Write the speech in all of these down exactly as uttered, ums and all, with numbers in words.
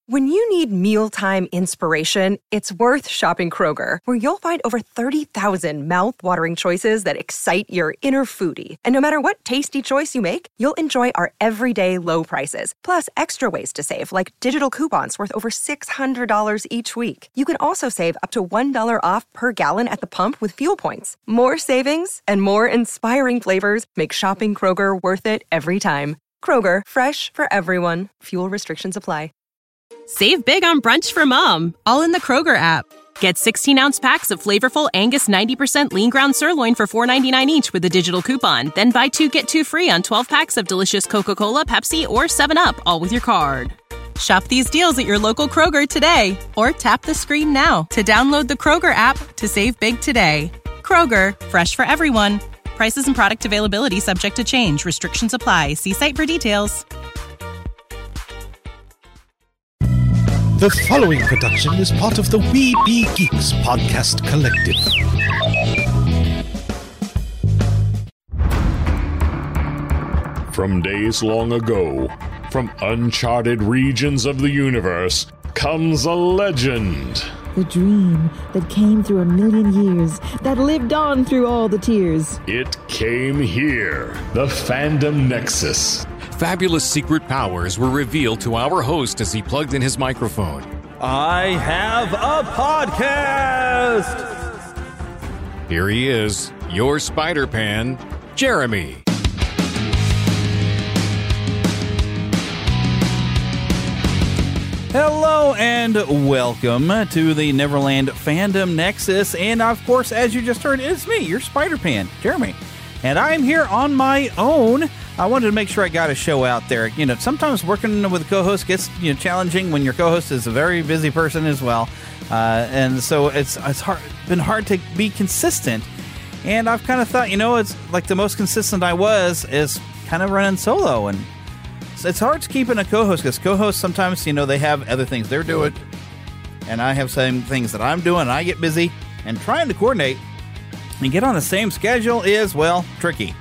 When you need mealtime inspiration, it's worth shopping Kroger, where you'll find over thirty thousand mouth-watering choices that excite your inner foodie. And no matter what tasty choice you make, you'll enjoy our everyday low prices, plus extra ways to save, like digital coupons worth over six hundred dollars each week. You can also save up to one dollar off per gallon at the pump with fuel points. More savings and more inspiring flavors make shopping Kroger worth it every time. Kroger, fresh for everyone. Fuel restrictions apply. Save big on brunch for mom, all in the Kroger app. Get sixteen-ounce packs of flavorful Angus ninety percent lean ground sirloin for four ninety-nine each with a digital coupon. Then buy two, get two free on twelve packs of delicious Coca-Cola, Pepsi, or seven up, all with your card. Shop these deals at your local Kroger today, or tap the screen now to download the Kroger app to save big today. Kroger, fresh for everyone. Prices and product availability subject to change. Restrictions apply. See site for details. The following production is part of the We Be Geeks podcast collective. From days long ago, from uncharted regions of the universe, comes a legend. The dream that came through a million years, that lived on through all the tears. It came here, the Fandom Nexus. Fabulous secret powers were revealed to our host as he plugged in his microphone. I have a podcast! Here he is, your Spider-Pan, Jeremy. Hello and welcome to the Neverland Fandom Nexus. And of course, as you just heard, it's me, your Spider-Pan, Jeremy. And I'm here on my own. I wanted to make sure I got a show out there. You know, sometimes working with a co-host gets, you know, challenging when your co-host is a very busy person as well. Uh, and so it's it's hard, been hard to be consistent. And I've kind of thought, you know, it's like the most consistent I was is kind of running solo. And it's hard to keep in a co-host because co-hosts sometimes, you know, they have other things they're doing. And I have some things that I'm doing and I get busy. And trying to coordinate and get on the same schedule is, well, tricky.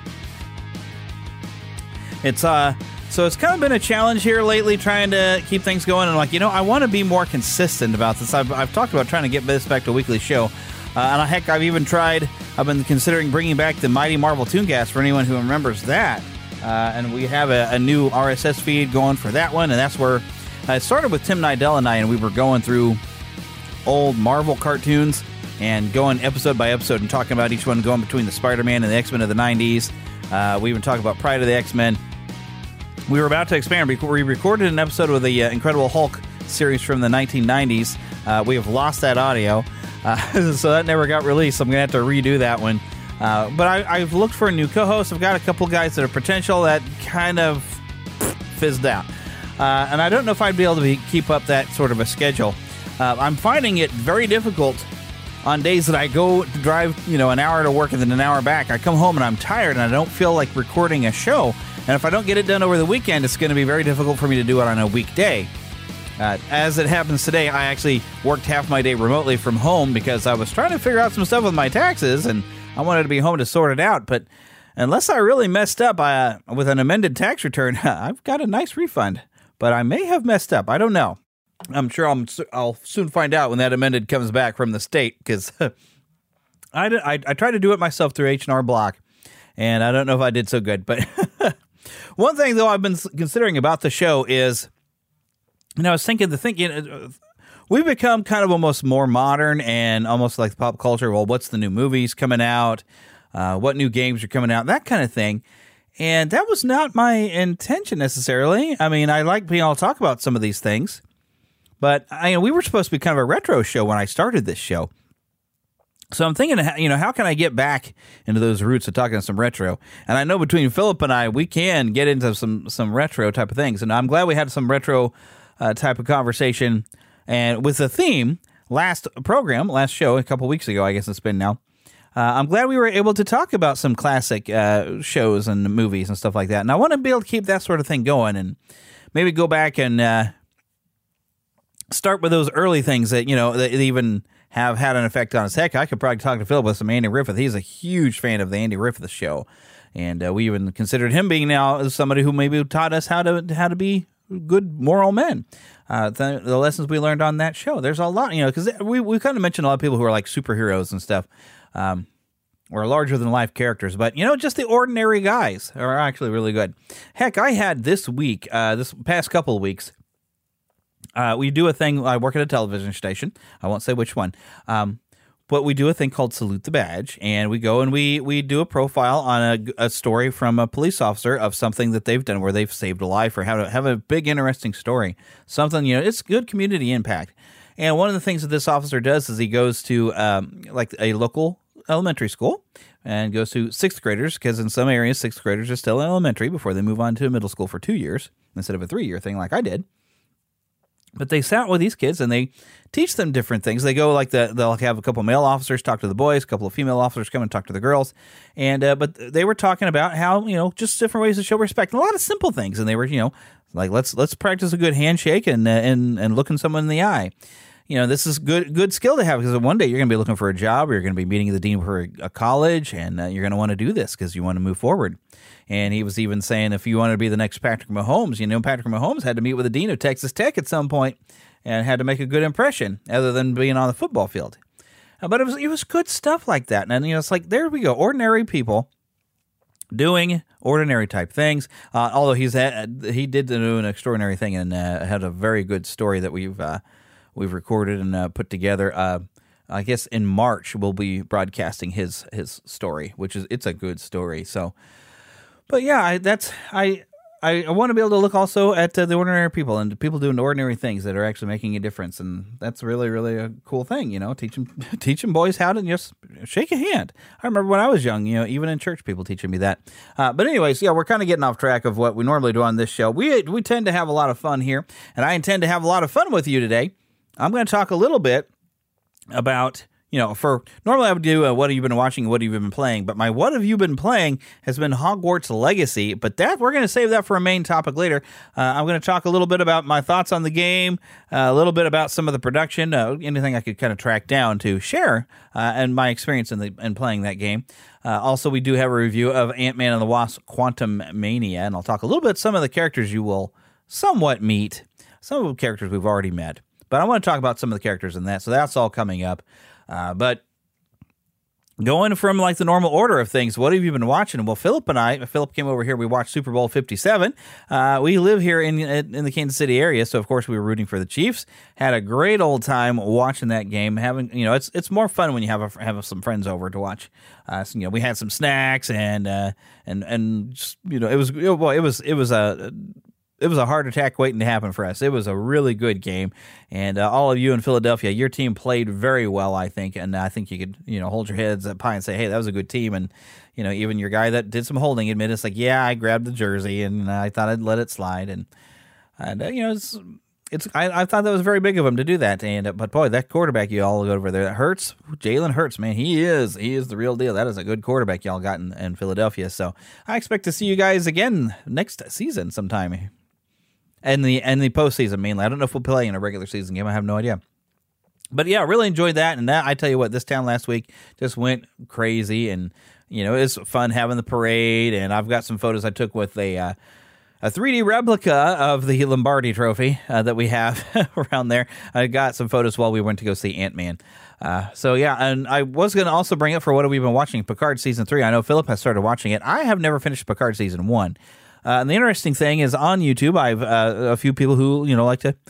It's uh, so it's kind of been a challenge here lately, trying to keep things going. And like, you know, I want to be more consistent about this. I've, I've talked about trying to get this back to a weekly show. Uh, and heck, I've even tried, I've been considering bringing back the Mighty Marvel Tooncast for anyone who remembers that. Uh, and we have a, a new R S S feed going for that one. And that's where uh, it started with Tim Nidell and I, and we were going through old Marvel cartoons and going episode by episode and talking about each one, going between the Spider-Man and the X-Men of the nineties. Uh, we even talked about Pride of the X-Men. We were about to expand. We recorded an episode with the uh, Incredible Hulk series from the nineteen nineties. Uh, we have lost that audio, uh, so that never got released. I'm going to have to redo that one. Uh, but I, I've looked for a new co-host. I've got a couple guys that are potential that kind of fizzed out. Uh, and I don't know if I'd be able to be, keep up that sort of a schedule. Uh, I'm finding it very difficult on days that I go to drive, you know, an hour to work and then an hour back. I come home and I'm tired and I don't feel like recording a show. And if I don't get it done over the weekend, it's going to be very difficult for me to do it on a weekday. Uh, as it happens today, I actually worked half my day remotely from home because I was trying to figure out some stuff with my taxes, and I wanted to be home to sort it out. But unless I really messed up uh, with an amended tax return, I've got a nice refund. But I may have messed up. I don't know. I'm sure I'm, I'll soon find out when that amended comes back from the state, because I, I, I tried to do it myself through H and R Block, and I don't know if I did so good. But one thing, though, I've been considering about the show is, you know, I was thinking, the thinking, uh, we've become kind of almost more modern and almost like pop culture. Well, what's the new movies coming out? Uh, what new games are coming out? That kind of thing. And that was not my intention necessarily. I mean, I like being able to talk about some of these things. But I, you know, we were supposed to be kind of a retro show when I started this show. So I'm thinking, you know, how can I get back into those roots of talking some retro? And I know between Philip and I, we can get into some, some retro type of things. And I'm glad we had some retro uh, type of conversation. And with the theme, last program, last show, a couple weeks ago, I guess it's been now, uh, I'm glad we were able to talk about some classic uh, shows and movies and stuff like that. And I want to be able to keep that sort of thing going and maybe go back and uh, start with those early things that, you know, that even have had an effect on us. Heck, I could probably talk to Phil about some Andy Griffith. He's a huge fan of the Andy Griffith show. And uh, we even considered him being now somebody who maybe taught us how to how to be good moral men. Uh, the, the lessons we learned on that show. There's a lot, you know, because we, we kind of mentioned a lot of people who are like superheroes and stuff, um, or larger-than-life characters. But, you know, just the ordinary guys are actually really good. Heck, I had this week, uh, this past couple of weeks, uh, we do a thing, I work at a television station. I won't say which one. Um, but we do a thing called Salute the Badge, and we go and we we do a profile on a, a story from a police officer of something that they've done where they've saved a life or have a, have a big, interesting story. Something, you know, it's good community impact. And one of the things that this officer does is he goes to, um, like, a local elementary school and goes to sixth graders, because in some areas, sixth graders are still in elementary before they move on to middle school for two years instead of a three-year thing like I did. But they sat with these kids and they teach them different things. They go like the, they'll have a couple male officers talk to the boys, a couple of female officers come and talk to the girls. And, uh, but they were talking about how, you know, just different ways to show respect and a lot of simple things. And they were, you know, like, let's, let's practice a good handshake and, uh, and, and looking someone in the eye. You know, this is good, good skill to have because one day you're going to be looking for a job or you're going to be meeting the dean for a, a college and uh, you're going to want to do this because you want to move forward. And he was even saying if you want to be the next Patrick Mahomes, you know, Patrick Mahomes had to meet with the dean of Texas Tech at some point and had to make a good impression other than being on the football field. Uh, but it was it was good stuff like that. And, you know, it's like, there we go, ordinary people doing ordinary type things. Uh, although he's had, he did do an extraordinary thing and uh, had a very good story that we've uh, we've recorded and uh, put together. Uh, I guess in March we'll be broadcasting his his story, which is it's a good story. So. But yeah, I, that's I, I I want to be able to look also at uh, the ordinary people and people doing ordinary things that are actually making a difference, and that's really really a cool thing, you know. Teaching teaching boys how to just shake a hand. I remember when I was young, you know, even in church, people teaching me that. Uh, but anyways, yeah, we're kind of getting off track of what we normally do on this show. We we tend to have a lot of fun here, and I intend to have a lot of fun with you today. I'm going to talk a little bit about. You know, for normally I would do uh, what have you been watching, what have you been playing, but my what have you been playing has been Hogwarts Legacy, but that we're going to save that for a main topic later. Uh, I'm going to talk a little bit about my thoughts on the game, uh, a little bit about some of the production, uh, anything I could kind of track down to share, uh, and my experience in, the, in playing that game. Uh, also, we do have a review of Ant-Man and the Wasp: Quantumania, and I'll talk a little bit some of the characters you will somewhat meet, some of the characters we've already met, but I want to talk about some of the characters in that, so that's all coming up. Uh, but going from like the normal order of things, what have you been watching? Well, Philip and I, Philip came over here. We watched Super Bowl fifty-seven. Uh, we live here in in the Kansas City area, so of course we were rooting for the Chiefs. Had a great old time watching that game. Having you know, it's it's more fun when you have a, have some friends over to watch. Uh, so, you know, we had some snacks and uh, and and just, you know, it was it, well, it was it was a. It was a heart attack waiting to happen for us. It was a really good game, and uh, all of you in Philadelphia, your team played very well, I think, and I think you could, you know, hold your heads up high and say, hey, that was a good team, and, you know, even your guy that did some holding admitted, it's like, yeah, I grabbed the jersey, and I thought I'd let it slide, and, and uh, you know, it's, it's I, I thought that was very big of him to do that, and uh, but boy, that quarterback you all over there, that Hurts, Jalen Hurts, man, he is, he is the real deal. That is a good quarterback y'all got in, in Philadelphia, so I expect to see you guys again next season sometime. And the and the postseason mainly. I don't know if we'll play in a regular season game. I have no idea. But yeah, really enjoyed that. And that, I tell you what, this town last week just went crazy. And, you know, it's fun having the parade. And I've got some photos I took with a uh, a three D replica of the Lombardi Trophy uh, that we have around there. I got some photos while we went to go see Ant-Man. Uh, so yeah, and I was going to also bring up for what have we been watching, Picard Season three. I know Philip has started watching it. I have never finished Picard Season one. Uh, and the interesting thing is on YouTube, I've uh, a few people who, you know, like to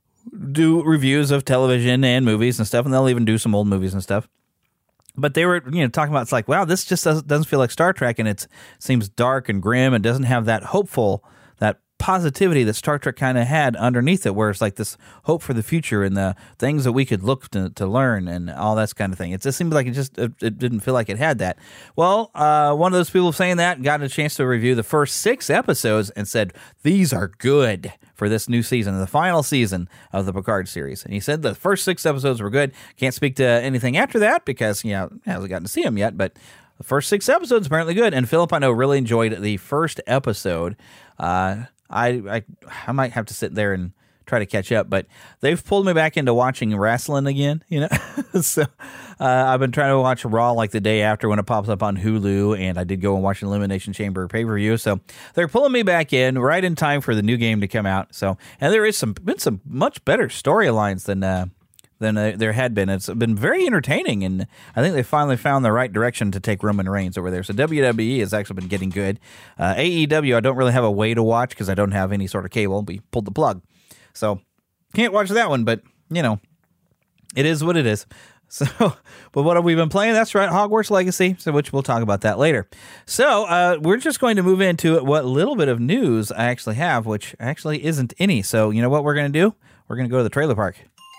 do reviews of television and movies and stuff, and they'll even do some old movies and stuff. But they were, you know, talking about, it's like, wow, this just doesn't, doesn't feel like Star Trek, and it seems dark and grim and doesn't have that hopeful, that positivity that Star Trek kind of had underneath it, where it's like this hope for the future and the things that we could look to, to learn and all that kind of thing. It just seemed like it just it, it didn't feel like it had that. Well, uh, one of those people saying that got a chance to review the first six episodes and said, these are good for this new season, the final season of the Picard series. And he said the first six episodes were good. Can't speak to anything after that because, you know, hasn't gotten to see them yet, but the first six episodes apparently good. And Philip, I know, really enjoyed the first episode. Uh, I, I I might have to sit there and try to catch up. But they've pulled me back into watching wrestling again, you know. so uh, I've been trying to watch Raw like the day after when it pops up on Hulu, and I did go and watch an Elimination Chamber pay-per-view. So they're pulling me back in right in time for the new game to come out. So and there is some been some much better storylines than uh, than uh, there had been. It's been very entertaining, and I think they finally found the right direction to take Roman Reigns over there. So W W E has actually been getting good. Uh, A E W, I don't really have a way to watch because I don't have any sort of cable. We pulled the plug. So can't watch that one, but, you know, it is what it is. So, but what have we been playing? That's right, Hogwarts Legacy, so which we'll talk about that later. So uh, we're just going to move into what little bit of news I actually have, which actually isn't any. So you know what we're going to do? We're going to go to the trailer park.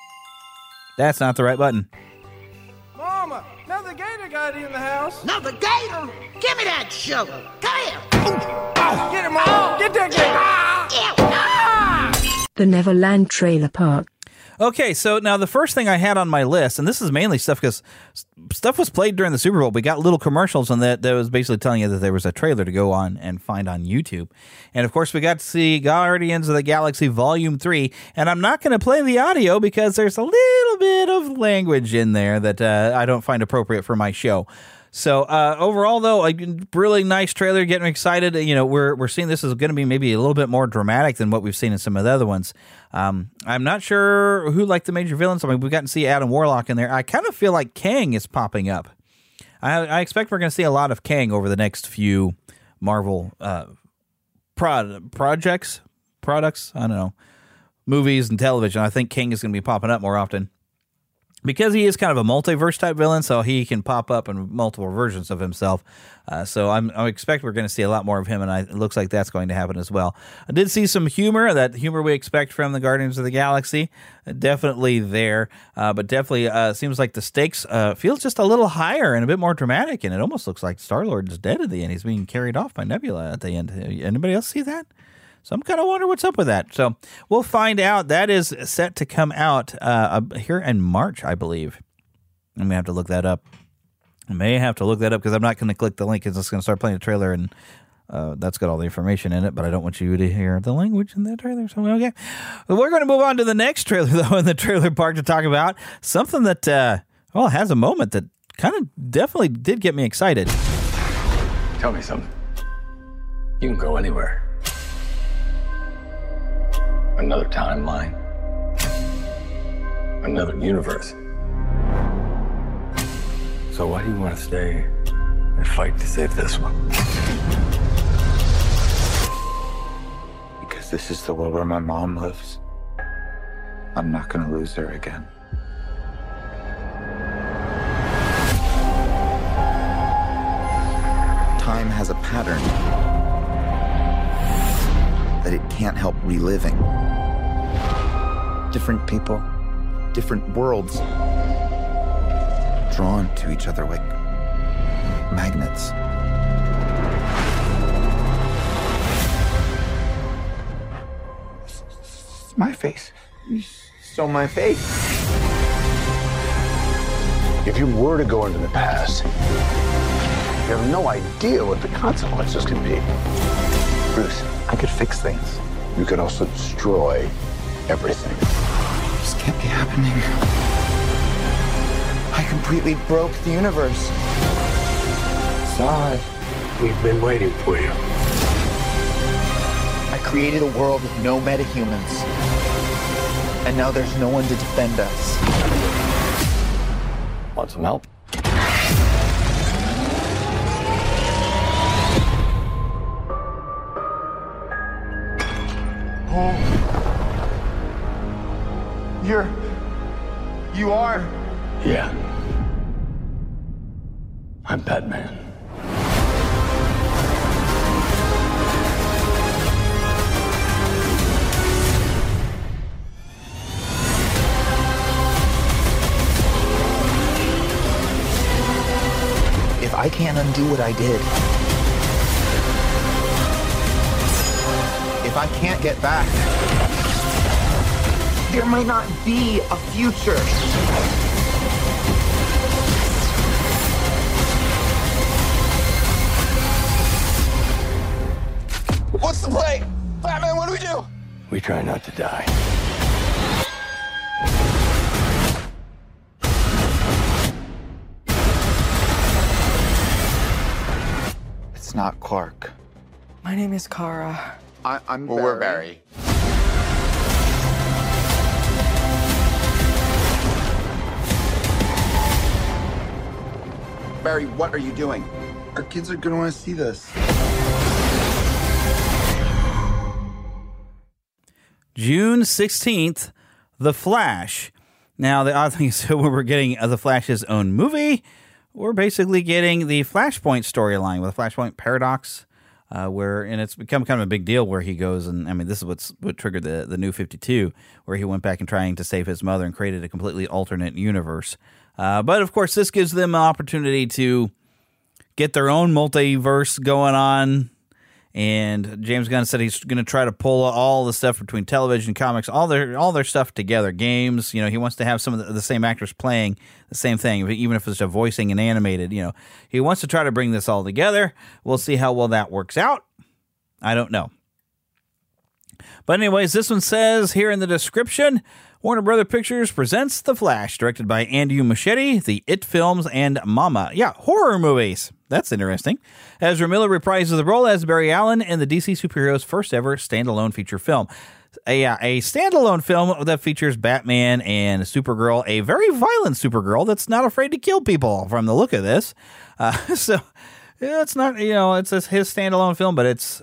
That's not the right button. Mama, another gator got in the house. Another gator? Give me that shovel. Come here. Oh, get him, Mom. Get that gator. Ah! The Neverland Trailer Park. Okay, so now the first thing I had on my list, and this is mainly stuff because stuff was played during the Super Bowl. We got little commercials on that that was basically telling you that there was a trailer to go on and find on YouTube. And, of course, we got to see Guardians of the Galaxy Volume three, and I'm not going to play the audio because there's a little bit of language in there that uh, I don't find appropriate for my show. So uh, overall, though, a really nice trailer, getting me excited. You know, we're we're seeing this is going to be maybe a little bit more dramatic than what we've seen in some of the other ones. Um, I'm not sure who like the major villains. I mean, we've gotten to see Adam Warlock in there. I kind of feel like Kang is popping up. I, I expect we're going to see a lot of Kang over the next few Marvel uh, prod, projects, products. I don't know, movies and television. I think Kang is going to be popping up more often. Because he is kind of a multiverse type villain, so he can pop up in multiple versions of himself. Uh, so I'm, I expect we're going to see a lot more of him, and I, it looks like that's going to happen as well. I did see some humor, that humor we expect from the Guardians of the Galaxy. Uh, definitely there, uh, but definitely uh, seems like the stakes uh, feels just a little higher and a bit more dramatic, and it almost looks like Star-Lord is dead at the end. He's being carried off by Nebula at the end. Anybody else see that? So I'm kind of wondering what's up with that. So we'll find out. That is set to come out uh, here in March, I believe. I may have to look that up. I may have to look that up because I'm not going to click the link. It's just going to start playing the trailer, and uh, that's got all the information in it. But I don't want you to hear the language in that trailer. So okay, well, we're going to move on to the next trailer, though, in the trailer park to talk about something that uh, well has a moment that kind of definitely did get me excited. Tell me something. You can go anywhere. Another timeline. Another universe. So why do you want to stay and fight to save this one? Because this is the world where my mom lives. I'm not going to lose her again. Time has a pattern that it can't help reliving. Different people, different worlds, drawn to each other like magnets. It's my face. You stole my face. If you were to go into the past, you have no idea what the consequences can be. Bruce, I could fix things. You could also destroy everything. This can't be happening. I completely broke the universe. Zod, we've been waiting for you. I created a world with no metahumans. And now there's no one to defend us. Want some help? Oh. You're... You are... Yeah. I'm Batman. If I can't undo what I did, if I can't get back, there might not be a future. What's the play? Batman, what do we do? We try not to die. not Clark. My name is Kara. I, I'm well, Barry. We're Barry. Barry, what are you doing? Our kids are gonna want to see this. June sixteenth, The Flash. Now, the odd thing is when we're getting uh, The Flash's own movie, we're basically getting the Flashpoint storyline with the Flashpoint paradox, uh, where, and it's become kind of a big deal where he goes, and I mean, this is what's what triggered the, the New fifty-two, where he went back and trying to save his mother and created a completely alternate universe. Uh, but, of course, this gives them an opportunity to get their own multiverse going on. And James Gunn said he's going to try to pull all the stuff between television, comics, all their all their stuff together. Games, you know, he wants to have some of the, the same actors playing the same thing, even if it's a voicing and animated. You know, he wants to try to bring this all together. We'll see how well that works out. I don't know. But anyways, this one says here in the description, Warner Brother Pictures presents The Flash, directed by Andy Muschietti, the It films, and Mama. Yeah, horror movies. That's interesting. Ezra Miller reprises the role as Barry Allen in the D C superheroes' first ever standalone feature film. A, a standalone film that features Batman and Supergirl, a very violent Supergirl that's not afraid to kill people from the look of this. Uh, so yeah, it's not, you know, it's his standalone film, but it's...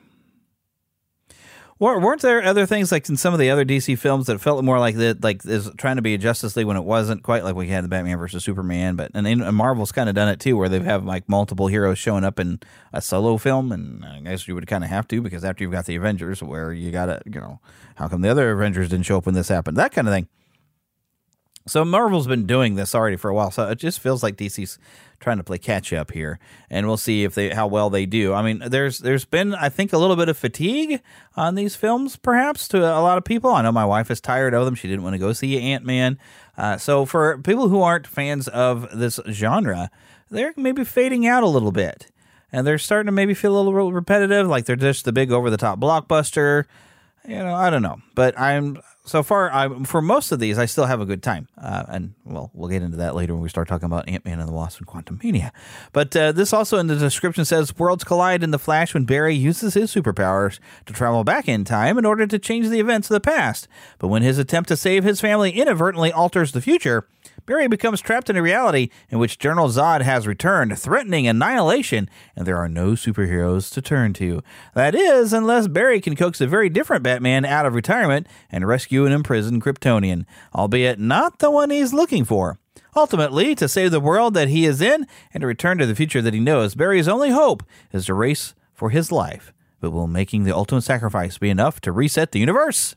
Weren't there other things like in some of the other D C films that felt more like that, like is trying to be a Justice League when it wasn't quite, like we had the Batman versus Superman, but and, and Marvel's kind of done it too, where they have like multiple heroes showing up in a solo film, and I guess you would kind of have to because after you've got the Avengers, where you got to, you know, how come the other Avengers didn't show up when this happened, that kind of thing. So Marvel's been doing this already for a while, so it just feels like D C's trying to play catch up here, and we'll see if they how well they do. I mean, there's there's been I think a little bit of fatigue on these films, perhaps to a lot of people. I know my wife is tired of them; she didn't want to go see Ant-Man. Uh, so for people who aren't fans of this genre, they're maybe fading out a little bit, and they're starting to maybe feel a little repetitive, like they're just the big over the top blockbuster. You know, I don't know, but I'm. So far, I, for most of these, I still have a good time. Uh, and, well, we'll get into that later when we start talking about Ant-Man and the Wasp and Quantumania. But uh, this also in the description says, worlds collide in The Flash when Barry uses his superpowers to travel back in time in order to change the events of the past. But when his attempt to save his family inadvertently alters the future, Barry becomes trapped in a reality in which General Zod has returned, threatening annihilation, and there are no superheroes to turn to. That is, unless Barry can coax a very different Batman out of retirement and rescue an imprisoned Kryptonian, albeit not the one he's looking for. Ultimately, to save the world that he is in and to return to the future that he knows, Barry's only hope is to race for his life. But will making the ultimate sacrifice be enough to reset the universe?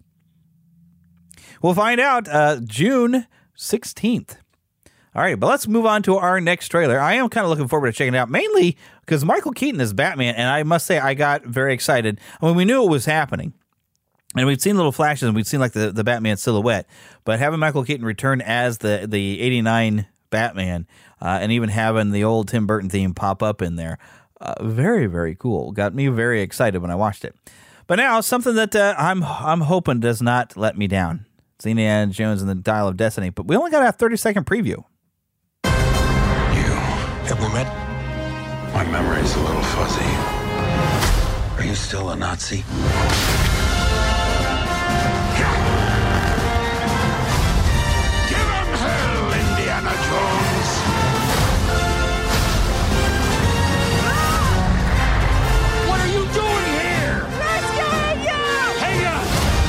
We'll find out uh, June sixteenth. All right, but let's move on to our next trailer. I am kind of looking forward to checking it out, mainly because Michael Keaton is Batman, and I must say I got very excited. I mean, we knew it was happening, and we'd seen little flashes, and we'd seen like the, the Batman silhouette, but having Michael Keaton return as the, the eighty-nine Batman, uh, and even having the old Tim Burton theme pop up in there, uh, very, very cool. Got me very excited when I watched it. But now, something that uh, I'm I'm hoping does not let me down. It's Indiana Jones and the Dial of Destiny, but we only got a thirty-second preview. Have we met? My memory's a little fuzzy. Are you still a Nazi? Give him hell, Indiana Jones! What are you doing here? Rescuing you! Hang on!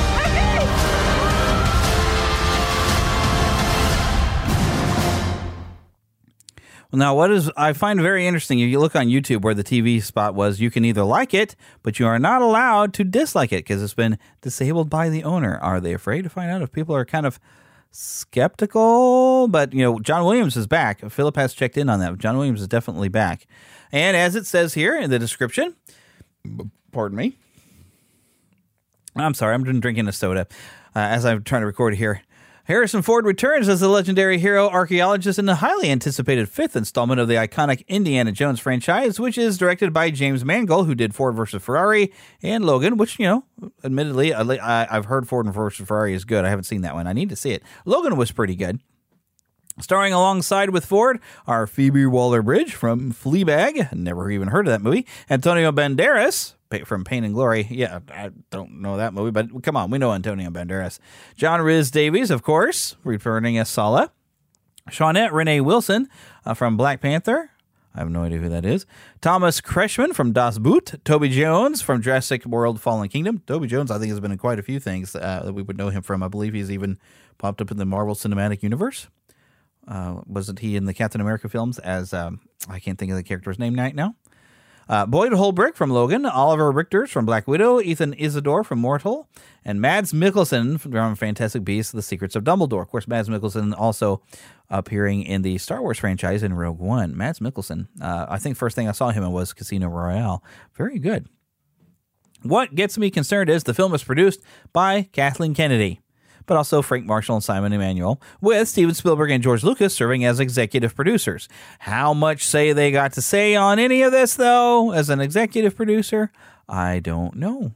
Well, now, what is I find very interesting, if you look on YouTube where the T V spot was, you can either like it, but you are not allowed to dislike it because it's been disabled by the owner. Are they afraid to find out if people are kind of skeptical? But, you know, John Williams is back. Philip has checked in on that. John Williams is definitely back. And as it says here in the description, pardon me. I'm sorry, I'm drinking a soda uh, as I'm trying to record here. Harrison Ford returns as the legendary hero archaeologist in the highly anticipated fifth installment of the iconic Indiana Jones franchise, which is directed by James Mangold, who did Ford versus Ferrari and Logan, which, you know, admittedly, I, I've heard Ford versus Ferrari is good. I haven't seen that one. I need to see it. Logan was pretty good. Starring alongside with Ford are Phoebe Waller-Bridge from Fleabag. Never even heard of that movie. Antonio Banderas from Pain and Glory. Yeah, I don't know that movie, but come on, we know Antonio Banderas. John Rhys Davies, of course, returning as Sala. Shawnette Renee Wilson uh, from Black Panther. I have no idea who that is. Thomas Kretschmann from Das Boot. Toby Jones from Jurassic World Fallen Kingdom. Toby Jones, I think, has been in quite a few things uh, that we would know him from. I believe he's even popped up in the Marvel Cinematic Universe. Uh, wasn't he in the Captain America films as, um, I can't think of the character's name right now. Uh, Boyd Holbrook from Logan, Oliver Richters from Black Widow, Ethan Isidore from Mortal, and Mads Mikkelsen from Fantastic Beasts: The Secrets of Dumbledore. Of course, Mads Mikkelsen also appearing in the Star Wars franchise in Rogue One. Mads Mikkelsen, uh, I think first thing I saw him in was Casino Royale. Very good. What gets me concerned is the film is produced by Kathleen Kennedy, but also Frank Marshall and Simon Emanuel, with Steven Spielberg and George Lucas serving as executive producers. How much say they got to say on any of this, though, as an executive producer? I don't know.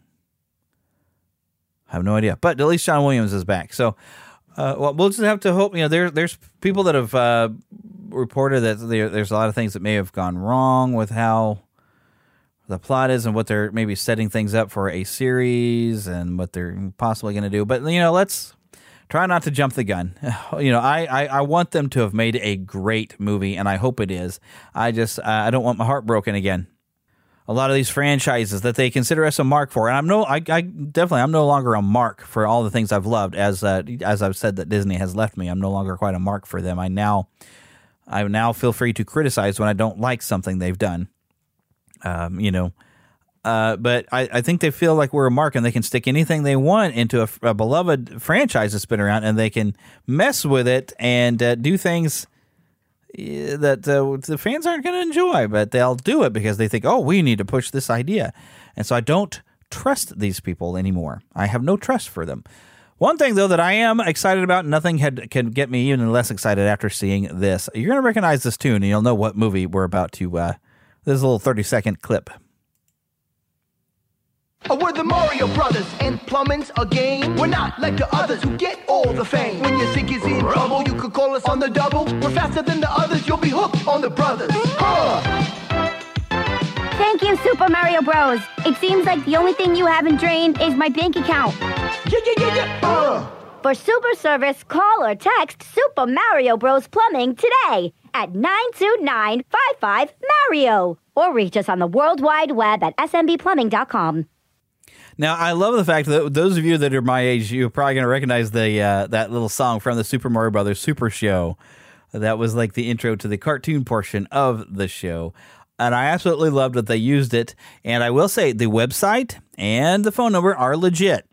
I have no idea. But at least Sean Williams is back. So uh, well, we'll just have to hope. You know, there, there's people that have uh, reported that there, there's a lot of things that may have gone wrong with how the plot is and what they're maybe setting things up for a series and what they're possibly going to do. But, you know, let's try not to jump the gun. You know, I, I, I want them to have made a great movie, and I hope it is. I just, uh, I don't want my heart broken again. A lot of these franchises that they consider us a mark for, and I'm no, I, I definitely, I'm no longer a mark for all the things I've loved. As uh, as I've said that Disney has left me, I'm no longer quite a mark for them. I now, I now feel free to criticize when I don't like something they've done. Um, you know, uh, but I, I think they feel like we're a mark, and they can stick anything they want into a, a beloved franchise that's been around, and they can mess with it and uh, do things that uh, the fans aren't going to enjoy, but they'll do it because they think, oh, we need to push this idea. And so I don't trust these people anymore. I have no trust for them. One thing, though, that I am excited about, nothing had, can get me even less excited after seeing this. You're going to recognize this tune, and you'll know what movie we're about to, uh, this is a little thirty-second clip. We're the Mario Brothers, and plumbing's a game. We're not like the others who get all the fame. When your sink is in trouble, you could call us on the double. We're faster than the others, you'll be hooked on the brothers. Huh. Thank you, Super Mario Bros. It seems like the only thing you haven't drained is my bank account. Yeah, yeah, yeah, yeah. Uh. For super service, call or text Super Mario Bros. Plumbing today at nine two nine, five five, Mario. Or reach us on the World Wide Web at s m b plumbing dot com. Now, I love the fact that those of you that are my age, you're probably going to recognize the uh, that little song from the Super Mario Brothers Super Show. That was like the intro to the cartoon portion of the show. And I absolutely loved that they used it. And I will say the website and the phone number are legit.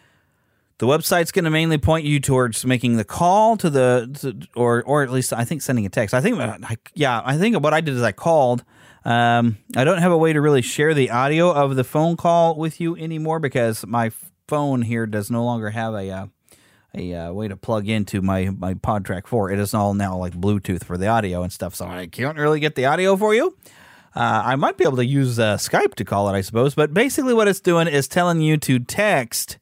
The website's going to mainly point you towards making the call to the, to, or or at least I think sending a text. I think, yeah, I think what I did is I called. Um, I don't have a way to really share the audio of the phone call with you anymore because my phone here does no longer have a uh, a uh, way to plug into my, my PodTrack four. It is all now like Bluetooth for the audio and stuff, so I can't really get the audio for you. Uh, I might be able to use uh, Skype to call it, I suppose, but basically what it's doing is telling you to text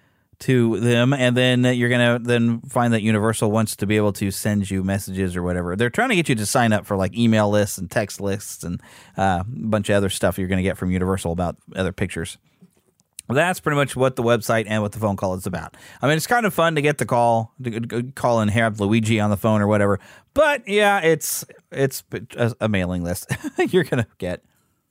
to them, and then you're going to then find that Universal wants to be able to send you messages or whatever. They're trying to get you to sign up for like email lists and text lists and uh, a bunch of other stuff you're going to get from Universal about other pictures. That's pretty much what the website and what the phone call is about. I mean, it's kind of fun to get the call, to call and have Luigi on the phone or whatever. But yeah, it's it's a mailing list you're going to get.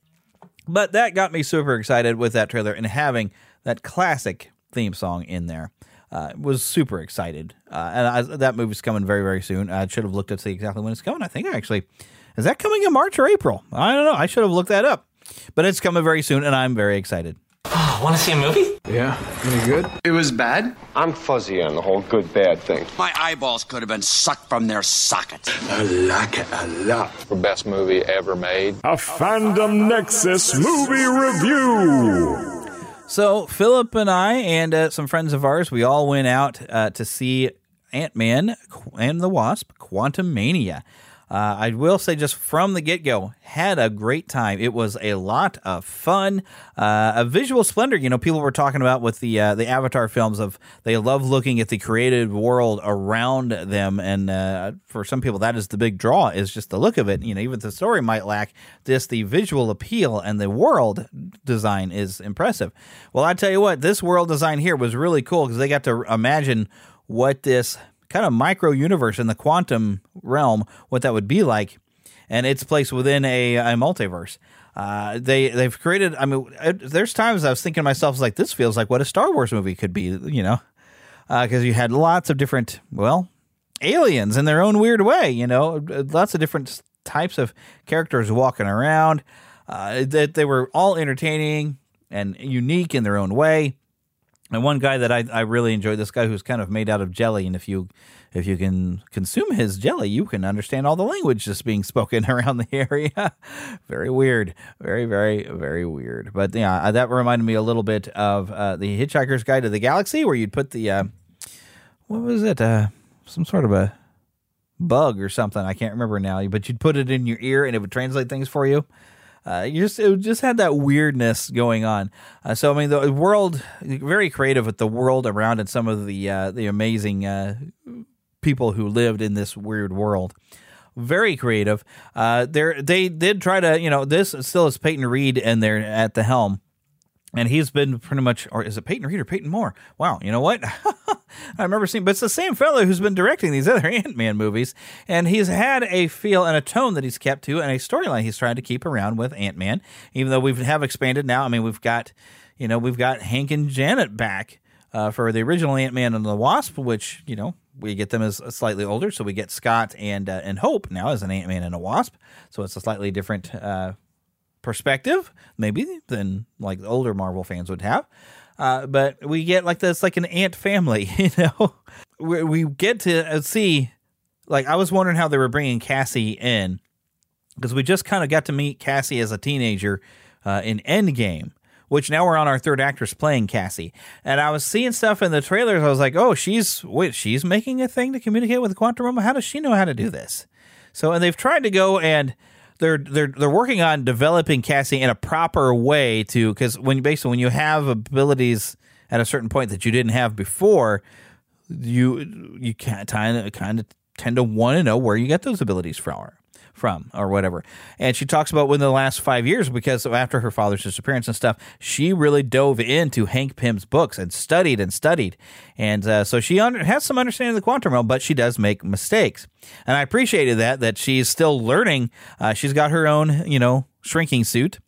But that got me super excited with that trailer and having that classic theme song in there. Uh, was super excited. Uh, and I, that movie's coming very, very soon. I should have looked to see exactly when it's coming. I think actually, is that coming in March or April? I don't know. I should have looked that up. But it's coming very soon, and I'm very excited. Oh, want to see a movie? Yeah. Any good? It was bad? I'm fuzzy on the whole good-bad thing. My eyeballs could have been sucked from their sockets. I like it a lot. The best movie ever made. A Fandom Nexus movie review. So Philip and I and uh, some friends of ours, we all went out uh, to see Ant-Man and the Wasp: Quantumania. Uh, I will say just from the get-go, had a great time. It was a lot of fun. Uh, a visual splendor, you know, people were talking about with the uh, the Avatar films of they love looking at the created world around them. And uh, for some people, that is the big draw, is just the look of it. You know, even if the story might lack, just the visual appeal and the world design is impressive. Well, I tell you what, this world design here was really cool because they got to imagine what this kind of micro universe in the quantum realm, what that would be like, and its place within a, a multiverse. Uh, they they've created. I mean, there's times I was thinking to myself, like, this feels like what a Star Wars movie could be, you know, because uh, you had lots of different, well, aliens in their own weird way, you know, lots of different types of characters walking around. Uh, that they were all entertaining and unique in their own way. And one guy that I, I really enjoyed, this guy who's kind of made out of jelly, and if you if you can consume his jelly, you can understand all the language that's being spoken around the area. Very weird. Very, very, very weird. But yeah, that reminded me a little bit of uh, the Hitchhiker's Guide to the Galaxy, where you'd put the, uh, what was it, uh, some sort of a bug or something. I can't remember now, but you'd put it in your ear and it would translate things for you. Uh, you just it just had that weirdness going on. Uh, so I mean, the world, very creative with the world around and some of the uh, the amazing uh, people who lived in this weird world. Very creative. Uh, they they did try to, you know, this still is Peyton Reed and they're at the helm. And he's been pretty much, or is it Peyton Reed or Peyton Moore? Wow, you know what? I remember seeing, but it's the same fellow who's been directing these other Ant-Man movies, and he's had a feel and a tone that he's kept to, and a storyline he's trying to keep around with Ant-Man, even though we have expanded now. I mean, we've got, you know, we've got Hank and Janet back uh, for the original Ant-Man and the Wasp, which, you know, we get them as slightly older, so we get Scott and uh, and Hope now as an Ant-Man and a Wasp, so it's a slightly different uh perspective, maybe, than like the older Marvel fans would have. Uh, but we get like this, like an ant family, you know. we, we get to see, like, I was wondering how they were bringing Cassie in, because we just kind of got to meet Cassie as a teenager uh, in Endgame, which now we're on our third actress playing Cassie. And I was seeing stuff in the trailers. I was like, oh, she's, wait, she's making a thing to communicate with the quantum realm? How does she know how to do this? So, and they've tried to go and They're they're they're working on developing Cassie in a proper way to, because when you basically when you have abilities at a certain point that you didn't have before, you you can't kind of kind of tend to want to know where you get those abilities from. from or whatever. And she talks about within the last five years, because after her father's disappearance and stuff, she really dove into Hank Pym's books and studied and studied. And uh, so she under, has some understanding of the quantum realm, but she does make mistakes. And I appreciated that, that she's still learning. Uh, she's got her own, you know, shrinking suit.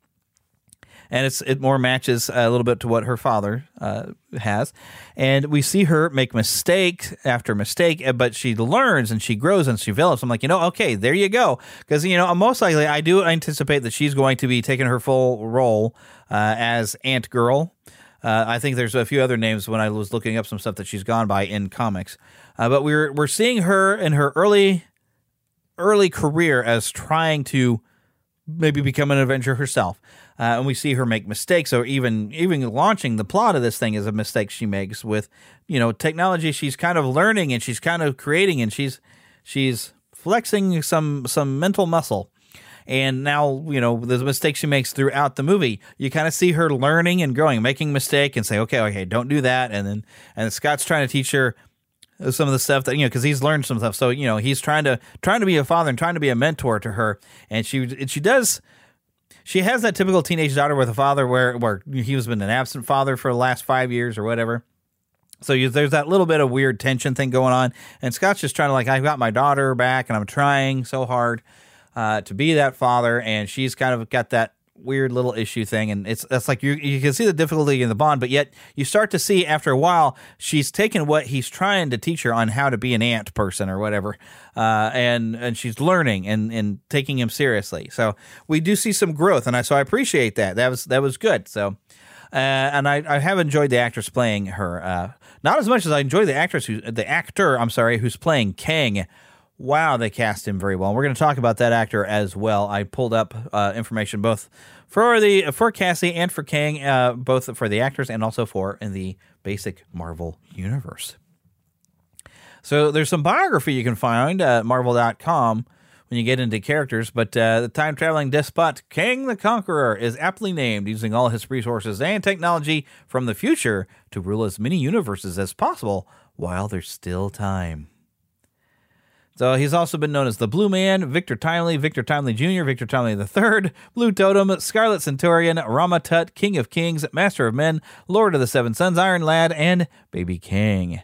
And it's it more matches a little bit to what her father uh, has. And we see her make mistake after mistake, but she learns and she grows and she develops. I'm like, you know, okay, there you go. Because, you know, most likely I do anticipate that she's going to be taking her full role uh, as Ant Girl. Uh, I think there's a few other names when I was looking up some stuff that she's gone by in comics. Uh, but we're we're seeing her in her early early career as trying to maybe become an Avenger herself. Uh, and we see her make mistakes, or even even launching the plot of this thing is a mistake she makes with, you know, technology. She's kind of learning and she's kind of creating and she's she's flexing some some mental muscle. And now, you know, the mistakes she makes throughout the movie, you kind of see her learning and growing, making a mistake and say, okay, okay, don't do that. And then and Scott's trying to teach her some of the stuff that, you know, because he's learned some stuff. So, you know, he's trying to trying to be a father and trying to be a mentor to her. And she and she does. She has that typical teenage daughter with a father where, where he has been an absent father for the last five years or whatever. So you, there's that little bit of weird tension thing going on. And Scott's just trying to, like, I've got my daughter back and I'm trying so hard uh, to be that father. And she's kind of got that weird little issue thing. And it's that's like you, you can see the difficulty in the bond. But yet you start to see after a while, she's taken what he's trying to teach her on how to be an ant person or whatever. Uh, and, and she's learning and, and taking him seriously. So we do see some growth. And I, so I appreciate that. That was, that was good. So, uh, and I, I have enjoyed the actress playing her, uh, not as much as I enjoy the actress who, the actor, I'm sorry, who's playing Kang. Wow, they cast him very well. We're going to talk about that actor as well. I pulled up uh, information both for the for Cassie and for Kang, uh, both for the actors and also for in the basic Marvel universe. So there's some biography you can find at Marvel dot com, when you get into characters. But uh, the time-traveling despot Kang the Conqueror is aptly named, using all his resources and technology from the future to rule as many universes as possible while there's still time. So he's also been known as the Blue Man, Victor Timely, Victor Timely Junior, Victor Timely the Third, Blue Totem, Scarlet Centurion, Rama Tut, King of Kings, Master of Men, Lord of the Seven Suns, Iron Lad, and Baby Kang.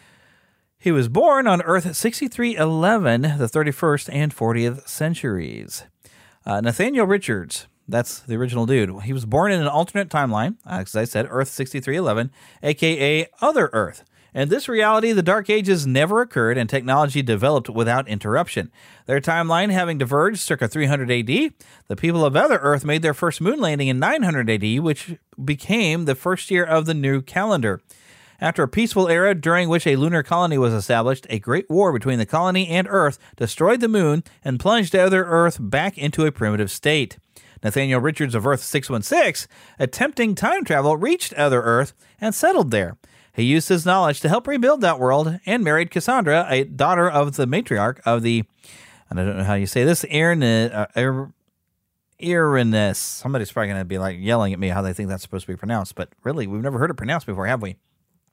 He was born on Earth sixty-three eleven, the thirty-first and fortieth centuries. Uh, Nathaniel Richards, that's the original dude. He was born in an alternate timeline, as I said, Earth sixty-three eleven, a k a. Other Earth. In this reality, the Dark Ages never occurred and technology developed without interruption. Their timeline having diverged circa three hundred A D, the people of Other Earth made their first moon landing in nine hundred A D, which became the first year of the new calendar. After a peaceful era during which a lunar colony was established, a great war between the colony and Earth destroyed the moon and plunged Other Earth back into a primitive state. Nathaniel Richards of Earth six one six, attempting time travel, reached Other Earth and settled there. He used his knowledge to help rebuild that world and married Cassandra, a daughter of the matriarch of the, I don't know how you say this, Irenaeus. Uh, Irenaeus. Somebody's probably going to be like yelling at me how they think that's supposed to be pronounced, but really, we've never heard it pronounced before, have we?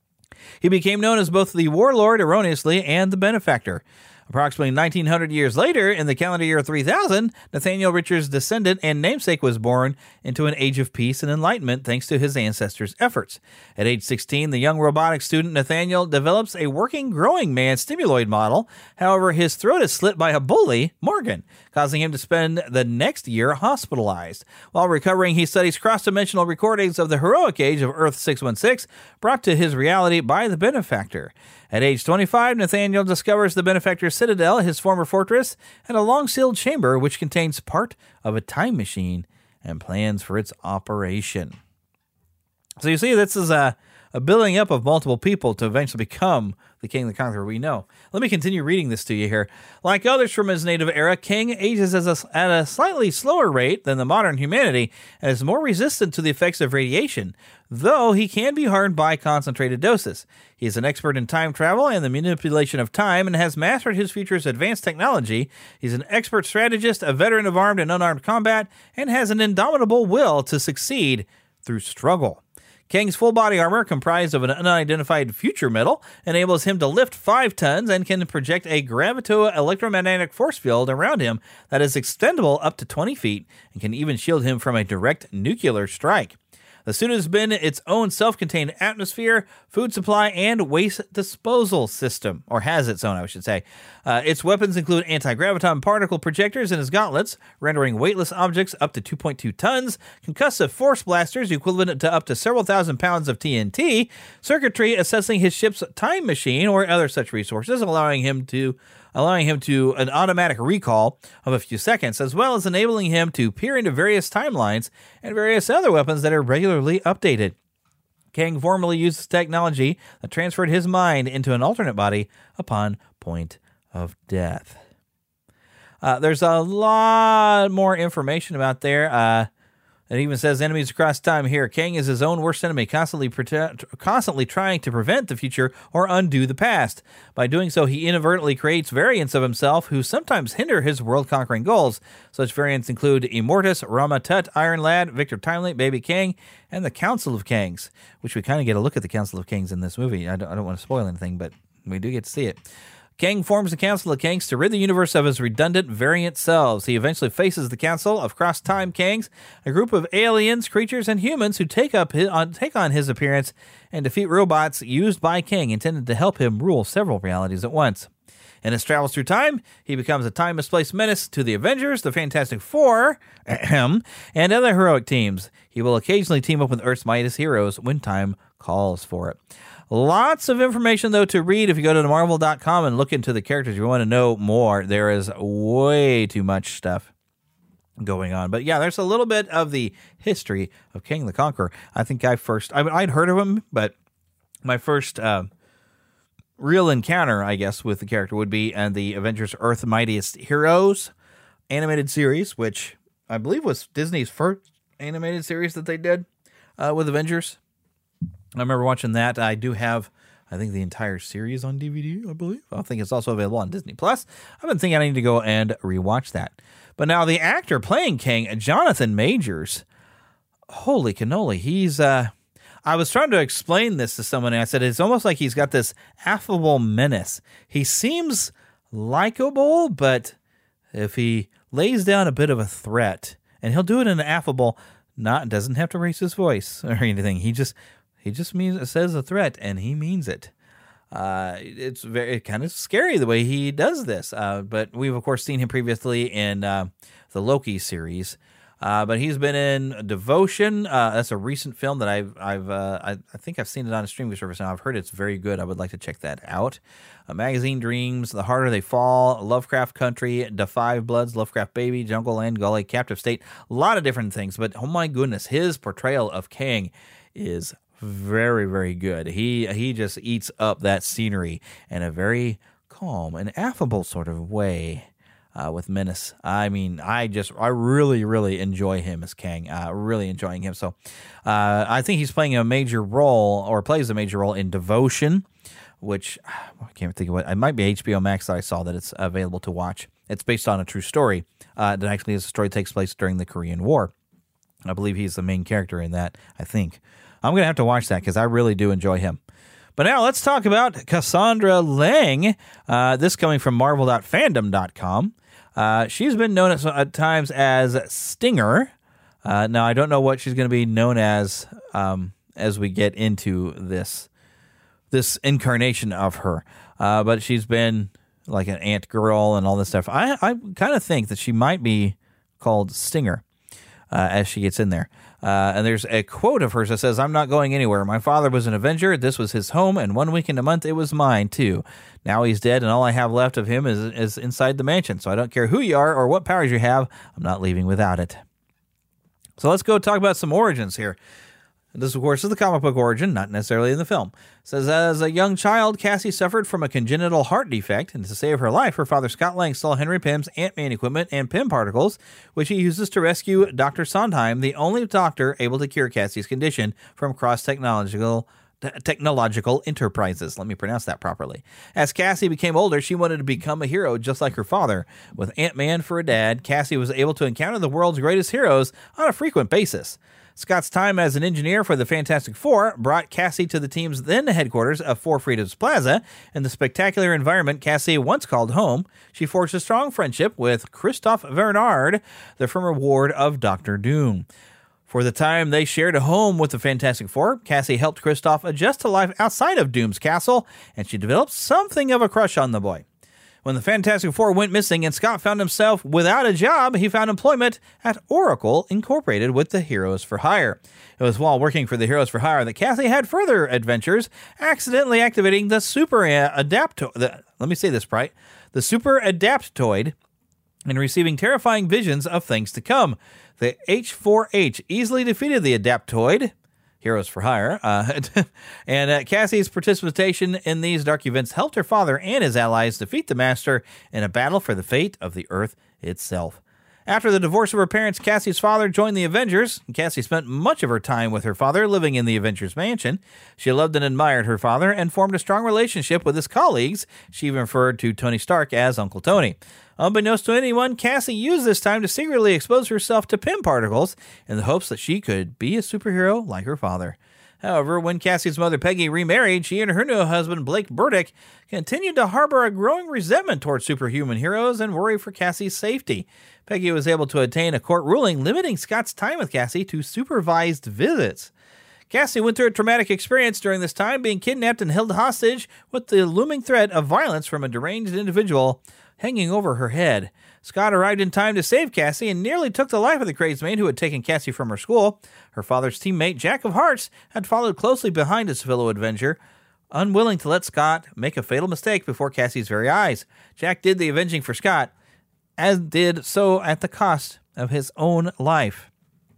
He became known as both the warlord erroneously and the benefactor. Approximately nineteen hundred years later, in the calendar year three thousand, Nathaniel Richards' descendant and namesake was born into an age of peace and enlightenment thanks to his ancestors' efforts. At age sixteen, the young robotics student Nathaniel develops a working growing man stimuloid model. However, his throat is slit by a bully, Morgan, causing him to spend the next year hospitalized. While recovering, he studies cross-dimensional recordings of the heroic age of Earth six one six, brought to his reality by the benefactor. At age twenty-five, Nathaniel discovers the benefactor's citadel, his former fortress, and a long-sealed chamber which contains part of a time machine and plans for its operation. So you see, this is a, a building up of multiple people to eventually become the King the Conqueror we know. Let me continue reading this to you here. Like others from his native era, Kang ages as a, at a slightly slower rate than the modern humanity and is more resistant to the effects of radiation, though he can be harmed by concentrated doses. He is an expert in time travel and the manipulation of time and has mastered his future's advanced technology. He's an expert strategist, a veteran of armed and unarmed combat, and has an indomitable will to succeed through struggle. Kang's full body armor, comprised of an unidentified future metal, enables him to lift five tons and can project a gravito-electromagnetic force field around him that is extendable up to twenty feet and can even shield him from a direct nuclear strike. The suit has been its own self-contained atmosphere, food supply, and waste disposal system, or has its own, I should say. Uh, its weapons include anti-graviton particle projectors in his gauntlets, rendering weightless objects up to two point two tons, concussive force blasters equivalent to up to several thousand pounds of T N T, circuitry assessing his ship's time machine or other such resources, allowing him to allowing him to an automatic recall of a few seconds, as well as enabling him to peer into various timelines and various other weapons that are regularly updated. Kang formally uses technology that transferred his mind into an alternate body upon point of death. Uh, there's a lot more information about there. Uh, It even says enemies across time here. Kang is his own worst enemy, constantly prote- constantly trying to prevent the future or undo the past. By doing so, he inadvertently creates variants of himself who sometimes hinder his world-conquering goals. Such variants include Immortus, Rama Tut, Iron Lad, Victor Timely, Baby Kang, and the Council of Kangs, which we kind of get a look at the Council of Kangs in this movie. I don't, I don't want to spoil anything, but we do get to see it. Kang forms the Council of Kangs to rid the universe of his redundant variant selves. He eventually faces the Council of Cross-Time Kangs, a group of aliens, creatures, and humans who take up his, on, take on his appearance and defeat robots used by Kang, intended to help him rule several realities at once. In his travels through time, he becomes a time-misplaced menace to the Avengers, the Fantastic Four, and other heroic teams. He will occasionally team up with Earth's mightiest heroes when time calls for it. Lots of information, though, to read. If you go to marvel dot com and look into the characters, if you want to know more, there is way too much stuff going on. But yeah, there's a little bit of the history of Kang the Conqueror. I think I first, I mean, I'd heard of him, but my first uh, real encounter, I guess, with the character would be in the Avengers Earth Mightiest Heroes animated series, which I believe was Disney's first animated series that they did uh, with Avengers. I remember watching that. I do have I think the entire series on D V D, I believe. I think it's also available on Disney Plus. I've been thinking I need to go and rewatch that. But now the actor playing Kang, Jonathan Majors, holy cannoli, he's... uh. I was trying to explain this to someone, and I said it's almost like he's got this affable menace. He seems likable, but if he lays down a bit of a threat, and he'll do it in an affable, not doesn't have to raise his voice or anything. He just he just means says a threat, and he means it. Uh, it's very kind of scary the way he does this. Uh, but we've of course seen him previously in uh, the Loki series. Uh, but he's been in Devotion. Uh, that's a recent film that I've, I've, uh, I, I think I've seen it on a streaming service now. I've heard it's very good. I would like to check that out. Uh, Magazine Dreams, The Harder They Fall, Lovecraft Country, Da Five Bloods, Lovecraft Baby, Jungle Land, Gully, Captive State. A lot of different things. But oh my goodness, his portrayal of Kang is very, very good. He he just eats up that scenery in a very calm and affable sort of way. Uh, with menace. I mean, I just, I really, really enjoy him as Kang. Uh, really enjoying him. So uh, I think he's playing a major role, or plays a major role in Devotion, which I can't think of what, it might be H B O Max that I saw that it's available to watch. It's based on a true story. Uh, that actually is a story that takes place during the Korean War. I believe he's the main character in that, I think. I'm going to have to watch that because I really do enjoy him. But now let's talk about Cassandra Lang. Uh, this coming from marvel dot fandom dot com. Uh, she's been known at, at times as Stinger. Uh, now, I don't know what she's going to be known as um, as we get into this this incarnation of her. Uh, but she's been like an Ant Girl and all this stuff. I, I kind of think that she might be called Stinger uh, as she gets in there. Uh, and there's a quote of hers that says, "I'm not going anywhere. My father was an Avenger. This was his home, and one weekend a month it was mine, too. Now he's dead, and all I have left of him is, is inside the mansion. So I don't care who you are or what powers you have. I'm not leaving without it." So let's go talk about some origins here. This, of course, is the comic book origin, not necessarily in the film. It says, as a young child, Cassie suffered from a congenital heart defect, and to save her life, her father Scott Lang stole Henry Pym's Ant-Man equipment and Pym particles, which he uses to rescue Doctor Sondheim, the only doctor able to cure Cassie's condition, from cross-technological technological enterprises. Let me pronounce that properly. As Cassie became older, she wanted to become a hero just like her father. With Ant-Man for a dad, Cassie was able to encounter the world's greatest heroes on a frequent basis. Scott's time as an engineer for the Fantastic Four brought Cassie to the team's then headquarters of Four Freedoms Plaza. In the spectacular environment Cassie once called home, she forged a strong friendship with Christophe Bernard, the former ward of Doctor Doom. For the time they shared a home with the Fantastic Four, Cassie helped Christophe adjust to life outside of Doom's castle, and she developed something of a crush on the boy. When the Fantastic Four went missing and Scott found himself without a job, he found employment at Oracle Incorporated with the Heroes for Hire. It was while working for the Heroes for Hire that Cassie had further adventures, accidentally activating the Super Adaptoid. The, let me say this right. The Super Adaptoid, and receiving terrifying visions of things to come. The H four H easily defeated the Adaptoid, Heroes for Hire, uh, and uh, Cassie's participation in these dark events helped her father and his allies defeat the Master in a battle for the fate of the Earth itself. After the divorce of her parents, Cassie's father joined the Avengers. Cassie spent much of her time with her father, living in the Avengers mansion. She loved and admired her father and formed a strong relationship with his colleagues. She even referred to Tony Stark as Uncle Tony. Unbeknownst to anyone, Cassie used this time to secretly expose herself to Pym particles in the hopes that she could be a superhero like her father. However, when Cassie's mother Peggy remarried, she and her new husband Blake Burdick continued to harbor a growing resentment towards superhuman heroes and worry for Cassie's safety. Peggy was able to attain a court ruling limiting Scott's time with Cassie to supervised visits. Cassie went through a traumatic experience during this time, being kidnapped and held hostage with the looming threat of violence from a deranged individual hanging over her head. Scott arrived in time to save Cassie and nearly took the life of the crazed man who had taken Cassie from her school. Her father's teammate, Jack of Hearts, had followed closely behind his fellow Avenger, unwilling to let Scott make a fatal mistake before Cassie's very eyes. Jack did the avenging for Scott, as did so at the cost of his own life.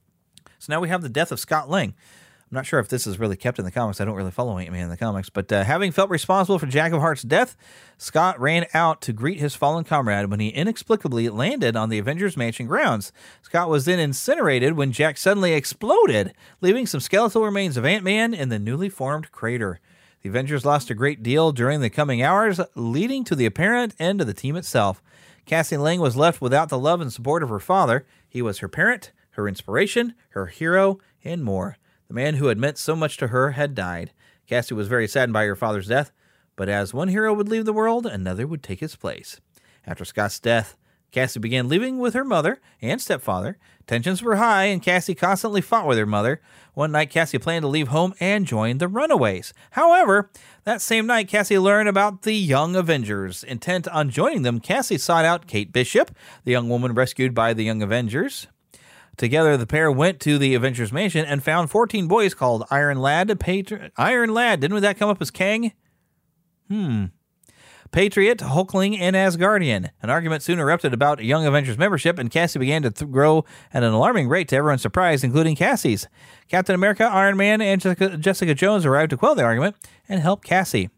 So now we have the death of Scott Lang. I'm not sure if this is really kept in the comics. I don't really follow Ant-Man in the comics. But uh, having felt responsible for Jack of Hearts' death, Scott ran out to greet his fallen comrade when he inexplicably landed on the Avengers Mansion grounds. Scott was then incinerated when Jack suddenly exploded, leaving some skeletal remains of Ant-Man in the newly formed crater. The Avengers lost a great deal during the coming hours, leading to the apparent end of the team itself. Cassie Lang was left without the love and support of her father. He was her parent, her inspiration, her hero, and more. The man who had meant so much to her had died. Cassie was very saddened by her father's death, but as one hero would leave the world, another would take his place. After Scott's death, Cassie began living with her mother and stepfather. Tensions were high, and Cassie constantly fought with her mother. One night, Cassie planned to leave home and join the Runaways. However, that same night, Cassie learned about the Young Avengers. Intent on joining them, Cassie sought out Kate Bishop, the young woman rescued by the Young Avengers. Together, the pair went to the Avengers Mansion and found fourteen boys called Iron Lad. Patri- Iron Lad, didn't that come up as Kang? Hmm. Patriot, Hulkling, and Asgardian. An argument soon erupted about Young Avengers membership, and Cassie began to th- grow at an alarming rate to everyone's surprise, including Cassie's. Captain America, Iron Man, and Jessica, Jessica Jones arrived to quell the argument and help Cassie.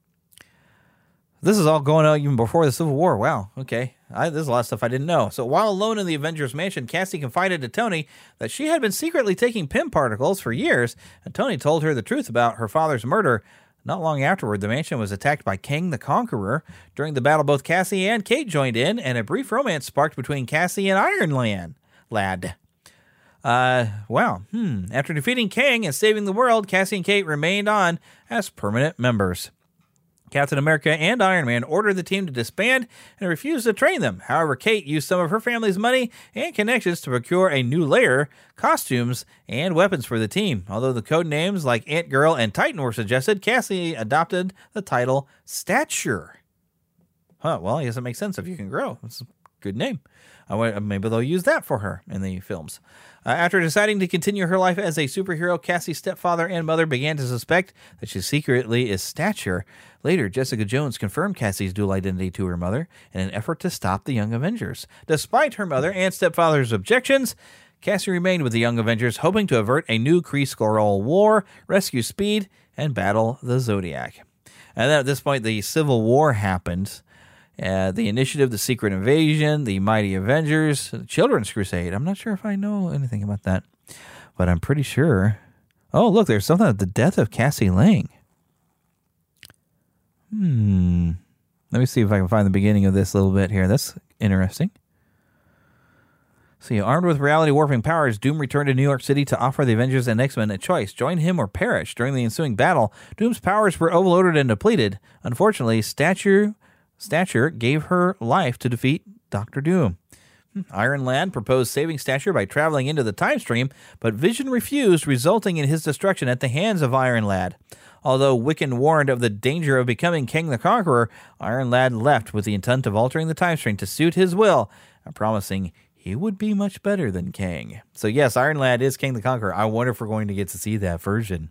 This is all going on even before the Civil War. Wow, okay. I, there's a lot of stuff I didn't know. So while alone in the Avengers Mansion, Cassie confided to Tony that she had been secretly taking P I M particles for years, and Tony told her the truth about her father's murder. Not long afterward, the mansion was attacked by Kang the Conqueror. During the battle, both Cassie and Kate joined in, and a brief romance sparked between Cassie and Iron Lad. Lad. Uh, wow. Hmm. After defeating Kang and saving the world, Cassie and Kate remained on as permanent members. Captain America and Iron Man ordered the team to disband and refused to train them. However, Kate used some of her family's money and connections to procure a new lair, costumes, and weapons for the team. Although the code names like Ant-Girl and Titan were suggested, Cassie adopted the title Stature. Huh, well, I guess it makes sense if you can grow. It's a good name. I, maybe they'll use that for her in the films. Uh, after deciding to continue her life as a superhero, Cassie's stepfather and mother began to suspect that she secretly is Stature. Later, Jessica Jones confirmed Cassie's dual identity to her mother in an effort to stop the Young Avengers. Despite her mother and stepfather's objections, Cassie remained with the Young Avengers, hoping to avert a new Kree-Skrull war, rescue Speed, and battle the Zodiac. And then at this point, the Civil War happened. Uh, the Initiative, the Secret Invasion, the Mighty Avengers, the Children's Crusade. I'm not sure if I know anything about that, but I'm pretty sure. Oh, look, there's something about the death of Cassie Lang. Hmm. Let me see if I can find the beginning of this a little bit here. That's interesting. See, armed with reality-warping powers, Doom returned to New York City to offer the Avengers and X-Men a choice. Join him or perish. During the ensuing battle, Doom's powers were overloaded and depleted. Unfortunately, Stature... Stature gave her life to defeat Doctor Doom. Iron Lad proposed saving Stature by traveling into the time stream, but Vision refused, resulting in his destruction at the hands of Iron Lad. Although Wiccan warned of the danger of becoming Kang the Conqueror, Iron Lad left with the intent of altering the time stream to suit his will, and promising he would be much better than Kang. So yes, Iron Lad is Kang the Conqueror. I wonder if we're going to get to see that version.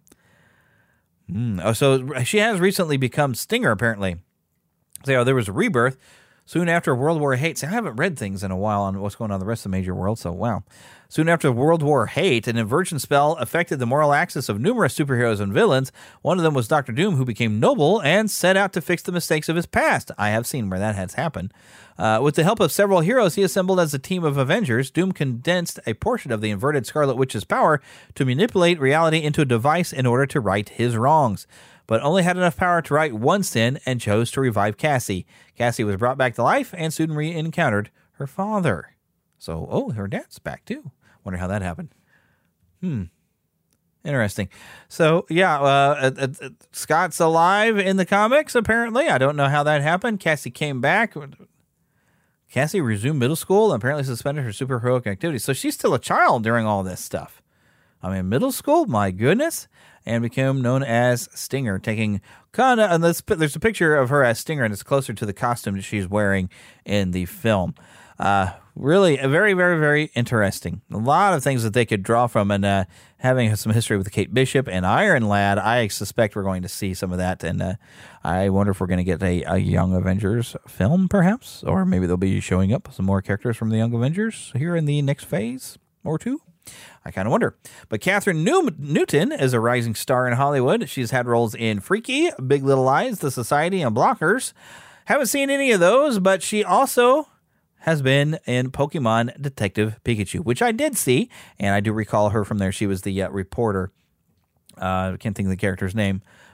Mm. Oh, so she has recently become Stinger, apparently. So there was a rebirth soon after World War Hate. See, I haven't read things in a while on what's going on in the rest of the major world, so wow. Soon after World War Hate, an inversion spell affected the moral axis of numerous superheroes and villains. One of them was Doctor Doom, who became noble and set out to fix the mistakes of his past. I have seen where that has happened. Uh, with the help of several heroes he assembled as a team of Avengers, Doom condensed a portion of the inverted Scarlet Witch's power to manipulate reality into a device in order to right his wrongs, but only had enough power to right one sin and chose to revive Cassie. Cassie was brought back to life and soon re-encountered her father. So, oh, her dad's back too. Wonder how that happened. Hmm. Interesting. So, yeah, uh, uh, uh, Scott's alive in the comics, apparently. I don't know how that happened. Cassie came back. Cassie resumed middle school and apparently suspended her superheroic activities. So she's still a child during all this stuff. I mean, middle school? My goodness. And became known as Stinger, taking kind of, and there's a picture of her as Stinger, and it's closer to the costume that she's wearing in the film. Uh, really, very, very, very interesting. A lot of things that they could draw from, and uh, having some history with Kate Bishop and Iron Lad, I suspect we're going to see some of that, and uh, I wonder if we're going to get a, a Young Avengers film, perhaps, or maybe they'll be showing up some more characters from the Young Avengers here in the next phase or two. I kind of wonder. But Catherine New- Newton is a rising star in Hollywood. She's had roles in Freaky, Big Little Lies, The Society, and Blockers. Haven't seen any of those, but she also has been in Pokemon Detective Pikachu, which I did see, and I do recall her from there. She was the uh, reporter. Uh, I can't think of the character's name.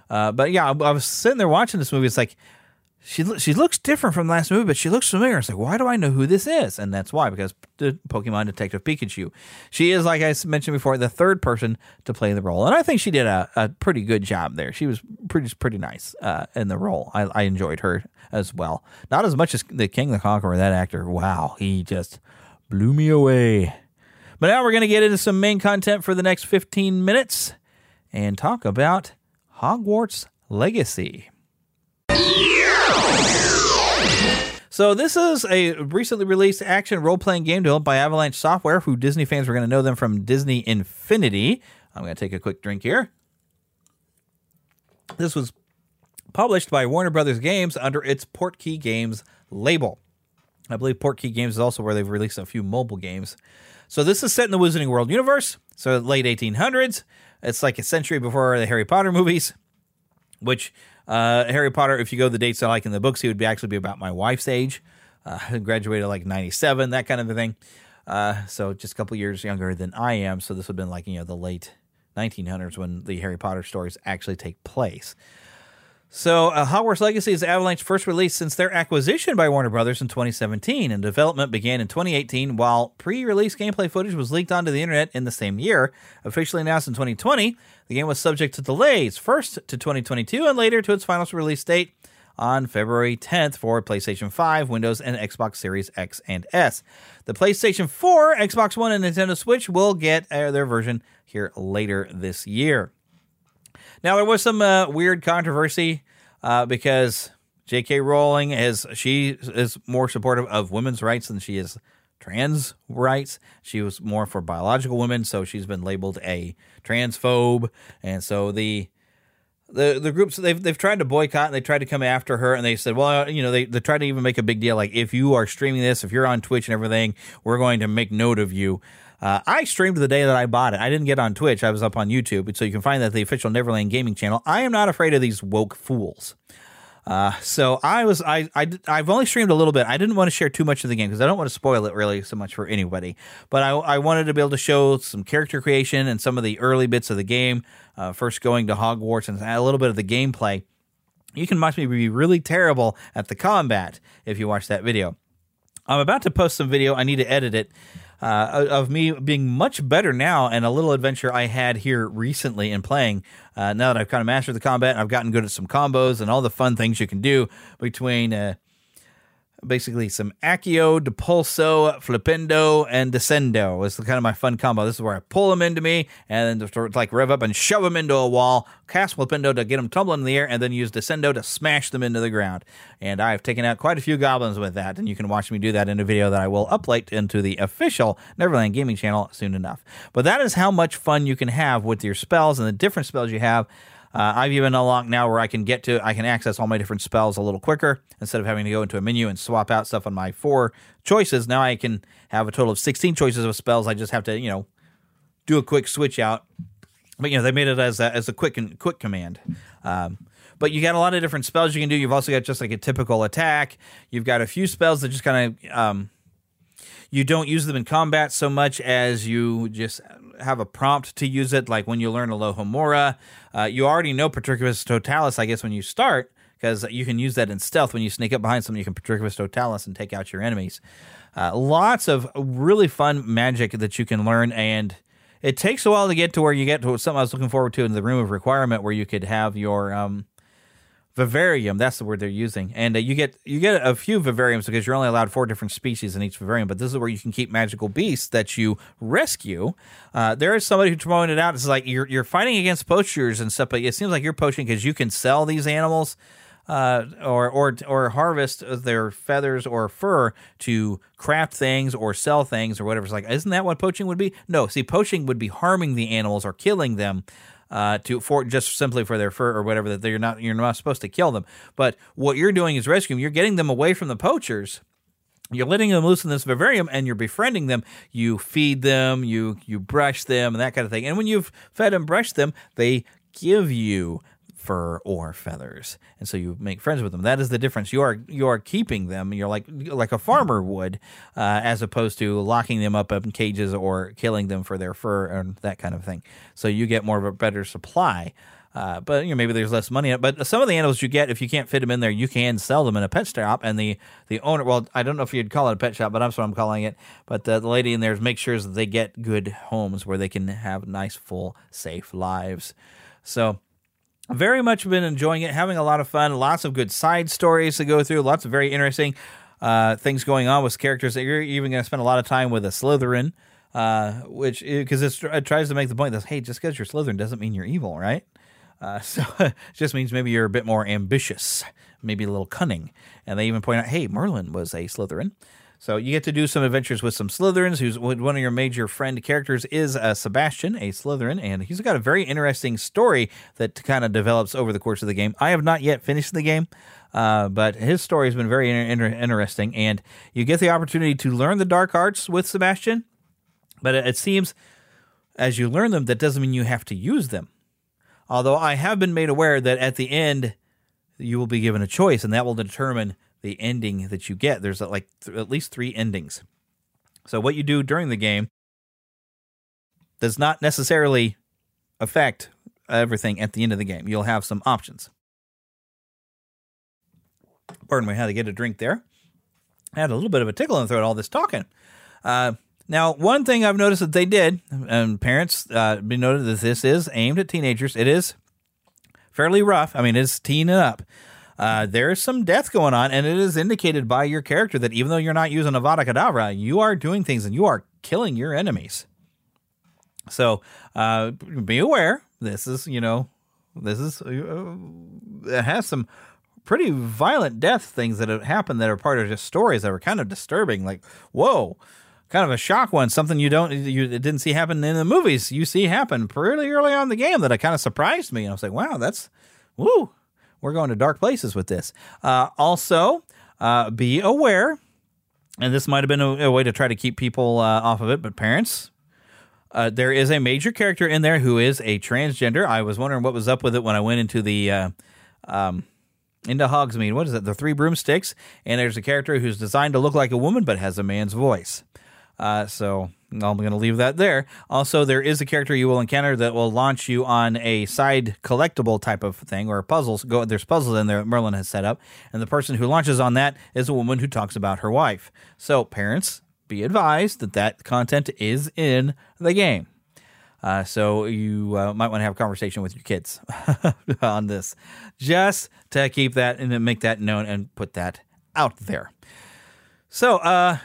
Uh, but yeah, I, I was sitting there watching this movie. It's like, She she looks different from the last movie, but she looks familiar. It's like, why do I know who this is? And that's why, because the Pokemon Detective Pikachu. She is, like I mentioned before, the third person to play the role. And I think she did a, a pretty good job there. She was pretty pretty nice uh, in the role. I, I enjoyed her as well. Not as much as the King the Conqueror, that actor. Wow, he just blew me away. But now we're going to get into some main content for the next fifteen minutes and talk about Hogwarts Legacy. So this is a recently released action role-playing game developed by Avalanche Software, who Disney fans were going to know them from Disney Infinity. I'm going to take a quick drink here. This was published by Warner Brothers Games under its Portkey Games label. I believe Portkey Games is also where they've released a few mobile games. So this is set in the Wizarding World universe, so late eighteen hundreds. It's like a century before the Harry Potter movies, which... Uh, Harry Potter, if you go the dates I like in the books, he would be actually be about my wife's age. Uh, graduated like ninety-seven, that kind of a thing. Uh, so just a couple years younger than I am. So this would have been like, you know, the late nineteen hundreds when the Harry Potter stories actually take place. So uh, Hogwarts Legacy is Avalanche's first release since their acquisition by Warner Brothers in twenty seventeen, and development began in twenty eighteen, while pre-release gameplay footage was leaked onto the internet in the same year. Officially announced in twenty twenty, the game was subject to delays, first to twenty twenty-two and later to its final release date on February tenth for PlayStation five, Windows, and Xbox Series X and S. The PlayStation four, Xbox One, and Nintendo Switch will get uh, their version here later this year. Now, there was some uh, weird controversy uh, because J K. Rowling is she is more supportive of women's rights than she is trans rights. She was more for biological women, so she's been labeled a transphobe. And so the the the groups they've they've tried to boycott and they tried to come after her, and they said, well, you know, they they tried to even make a big deal like, if you are streaming this, if you're on Twitch and everything, we're going to make note of you. Uh, I streamed the day that I bought it. I didn't get on Twitch. I was up on YouTube. So you can find that at the official Neverland Gaming channel. I am not afraid of these woke fools. Uh, so I was, I, I, I've only streamed a little bit. I didn't want to share too much of the game because I don't want to spoil it really so much for anybody. But I, I wanted to be able to show some character creation and some of the early bits of the game. Uh, first going to Hogwarts and a little bit of the gameplay. You can watch me be really terrible at the combat if you watch that video. I'm about to post some video. I need to edit it. Uh, of me being much better now, and a little adventure I had here recently in playing. Uh, now that I've kind of mastered the combat, and I've gotten good at some combos and all the fun things you can do between uh, basically some Accio, Depulso, Flipendo, and Descendo is kind of my fun combo. This is where I pull them into me, and then to like rev up and shove them into a wall, cast Flipendo to get them tumbling in the air, and then use Descendo to smash them into the ground. And I've taken out quite a few goblins with that, and you can watch me do that in a video that I will upload into the official Neverland Gaming channel soon enough. But that is how much fun you can have with your spells and the different spells you have. Uh, I've even unlocked now where I can get to, I can access all my different spells a little quicker instead of having to go into a menu and swap out stuff on my four choices. Now I can have a total of sixteen choices of spells. I just have to, you know, do a quick switch out. But, you know, they made it as a, as a quick and quick command. Um, but you got a lot of different spells you can do. You've also got just like a typical attack. You've got a few spells that just kind of, um, you don't use them in combat so much as you just have a prompt to use it, like when you learn Alohomora. Uh, you already know Patricus Totalis, I guess, when you start, because you can use that in stealth. When you sneak up behind someone, you can Patricus Totalis and take out your enemies. Uh, lots of really fun magic that you can learn, and it takes a while to get to where you get to something I was looking forward to in the Room of Requirement, where you could have your um, Vivarium. That's the word they're using. And uh, you get you get a few Vivariums because you're only allowed four different species in each Vivarium, but this is where you can keep magical beasts that you rescue. Uh, there is somebody who pointed out, it's like you're you're fighting against poachers and stuff, but it seems like you're poaching because you can sell these animals uh, or, or, or harvest their feathers or fur to craft things or sell things or whatever. It's like, isn't that what poaching would be? No, see, poaching would be harming the animals or killing them. Uh, to for just simply for their fur or whatever, that they're not you're not supposed to kill them. But what you're doing is rescuing. You're getting them away from the poachers. You're letting them loose in this vivarium, and you're befriending them. You feed them, you you brush them, and that kind of thing. And when you've fed and brushed them, they give you fur or feathers, and so you make friends with them. That is the difference. You are you are keeping them. You're like like a farmer would, uh, as opposed to locking them up in cages or killing them for their fur and that kind of thing. So you get more of a better supply. Uh, Uh, but you know, maybe there's less money in it. But some of the animals you get, if you can't fit them in there, you can sell them in a pet shop. And the, the owner, well, I don't know if you'd call it a pet shop, but that's what I'm calling it. But uh, the lady in there makes sure that they get good homes where they can have nice, full, safe lives. So very much been enjoying it, having a lot of fun, lots of good side stories to go through, lots of very interesting uh, things going on with characters that you're even going to spend a lot of time with a Slytherin, uh, which, because it tries to make the point that, hey, just because you're Slytherin doesn't mean you're evil, right? Uh, so it just means maybe you're a bit more ambitious, maybe a little cunning. And they even point out, hey, Merlin was a Slytherin. So you get to do some adventures with some Slytherins, who's one of your major friend characters is uh, Sebastian, a Slytherin, and he's got a very interesting story that kind of develops over the course of the game. I have not yet finished the game, uh, but his story has been very inter- interesting, and you get the opportunity to learn the dark arts with Sebastian, but it, it seems as you learn them, that doesn't mean you have to use them. Although I have been made aware that at the end, you will be given a choice, and that will determine the ending that you get. There's like th- at least three endings. So what you do during the game does not necessarily affect everything at the end of the game. You'll have some options. Pardon me, I had to get a drink there. I had a little bit of a tickle in the throat, all this talking. Uh, now, one thing I've noticed that they did, and parents uh, be noted that this is aimed at teenagers. It is fairly rough. I mean, it's teen and up. Uh, there's some death going on, and it is indicated by your character that even though you're not using Avada Kedavra, you are doing things and you are killing your enemies. So uh, be aware. This is, you know, this is, uh, it has some pretty violent death things that have happened that are part of just stories that were kind of disturbing. Like, whoa, kind of a shock one, something you don't, you didn't see happen in the movies. You see happen pretty early on in the game that kind of surprised me. And I was like, wow, that's, woo. We're going to dark places with this. Uh, also, uh, be aware, and this might have been a, a way to try to keep people uh, off of it, but parents, uh, there is a major character in there who is a transgender. I was wondering what was up with it when I went into the uh, um, into Hogsmeade. What is it? The Three Broomsticks, and there's a character who's designed to look like a woman but has a man's voice. Uh, so I'm going to leave that there. Also, there is a character you will encounter that will launch you on a side collectible type of thing, or puzzles. Go, there's puzzles in there that Merlin has set up, and the person who launches on that is a woman who talks about her wife. So parents, be advised that that content is in the game. Uh, so you uh, might want to have a conversation with your kids on this, just to keep that and make that known and put that out there. So, uh...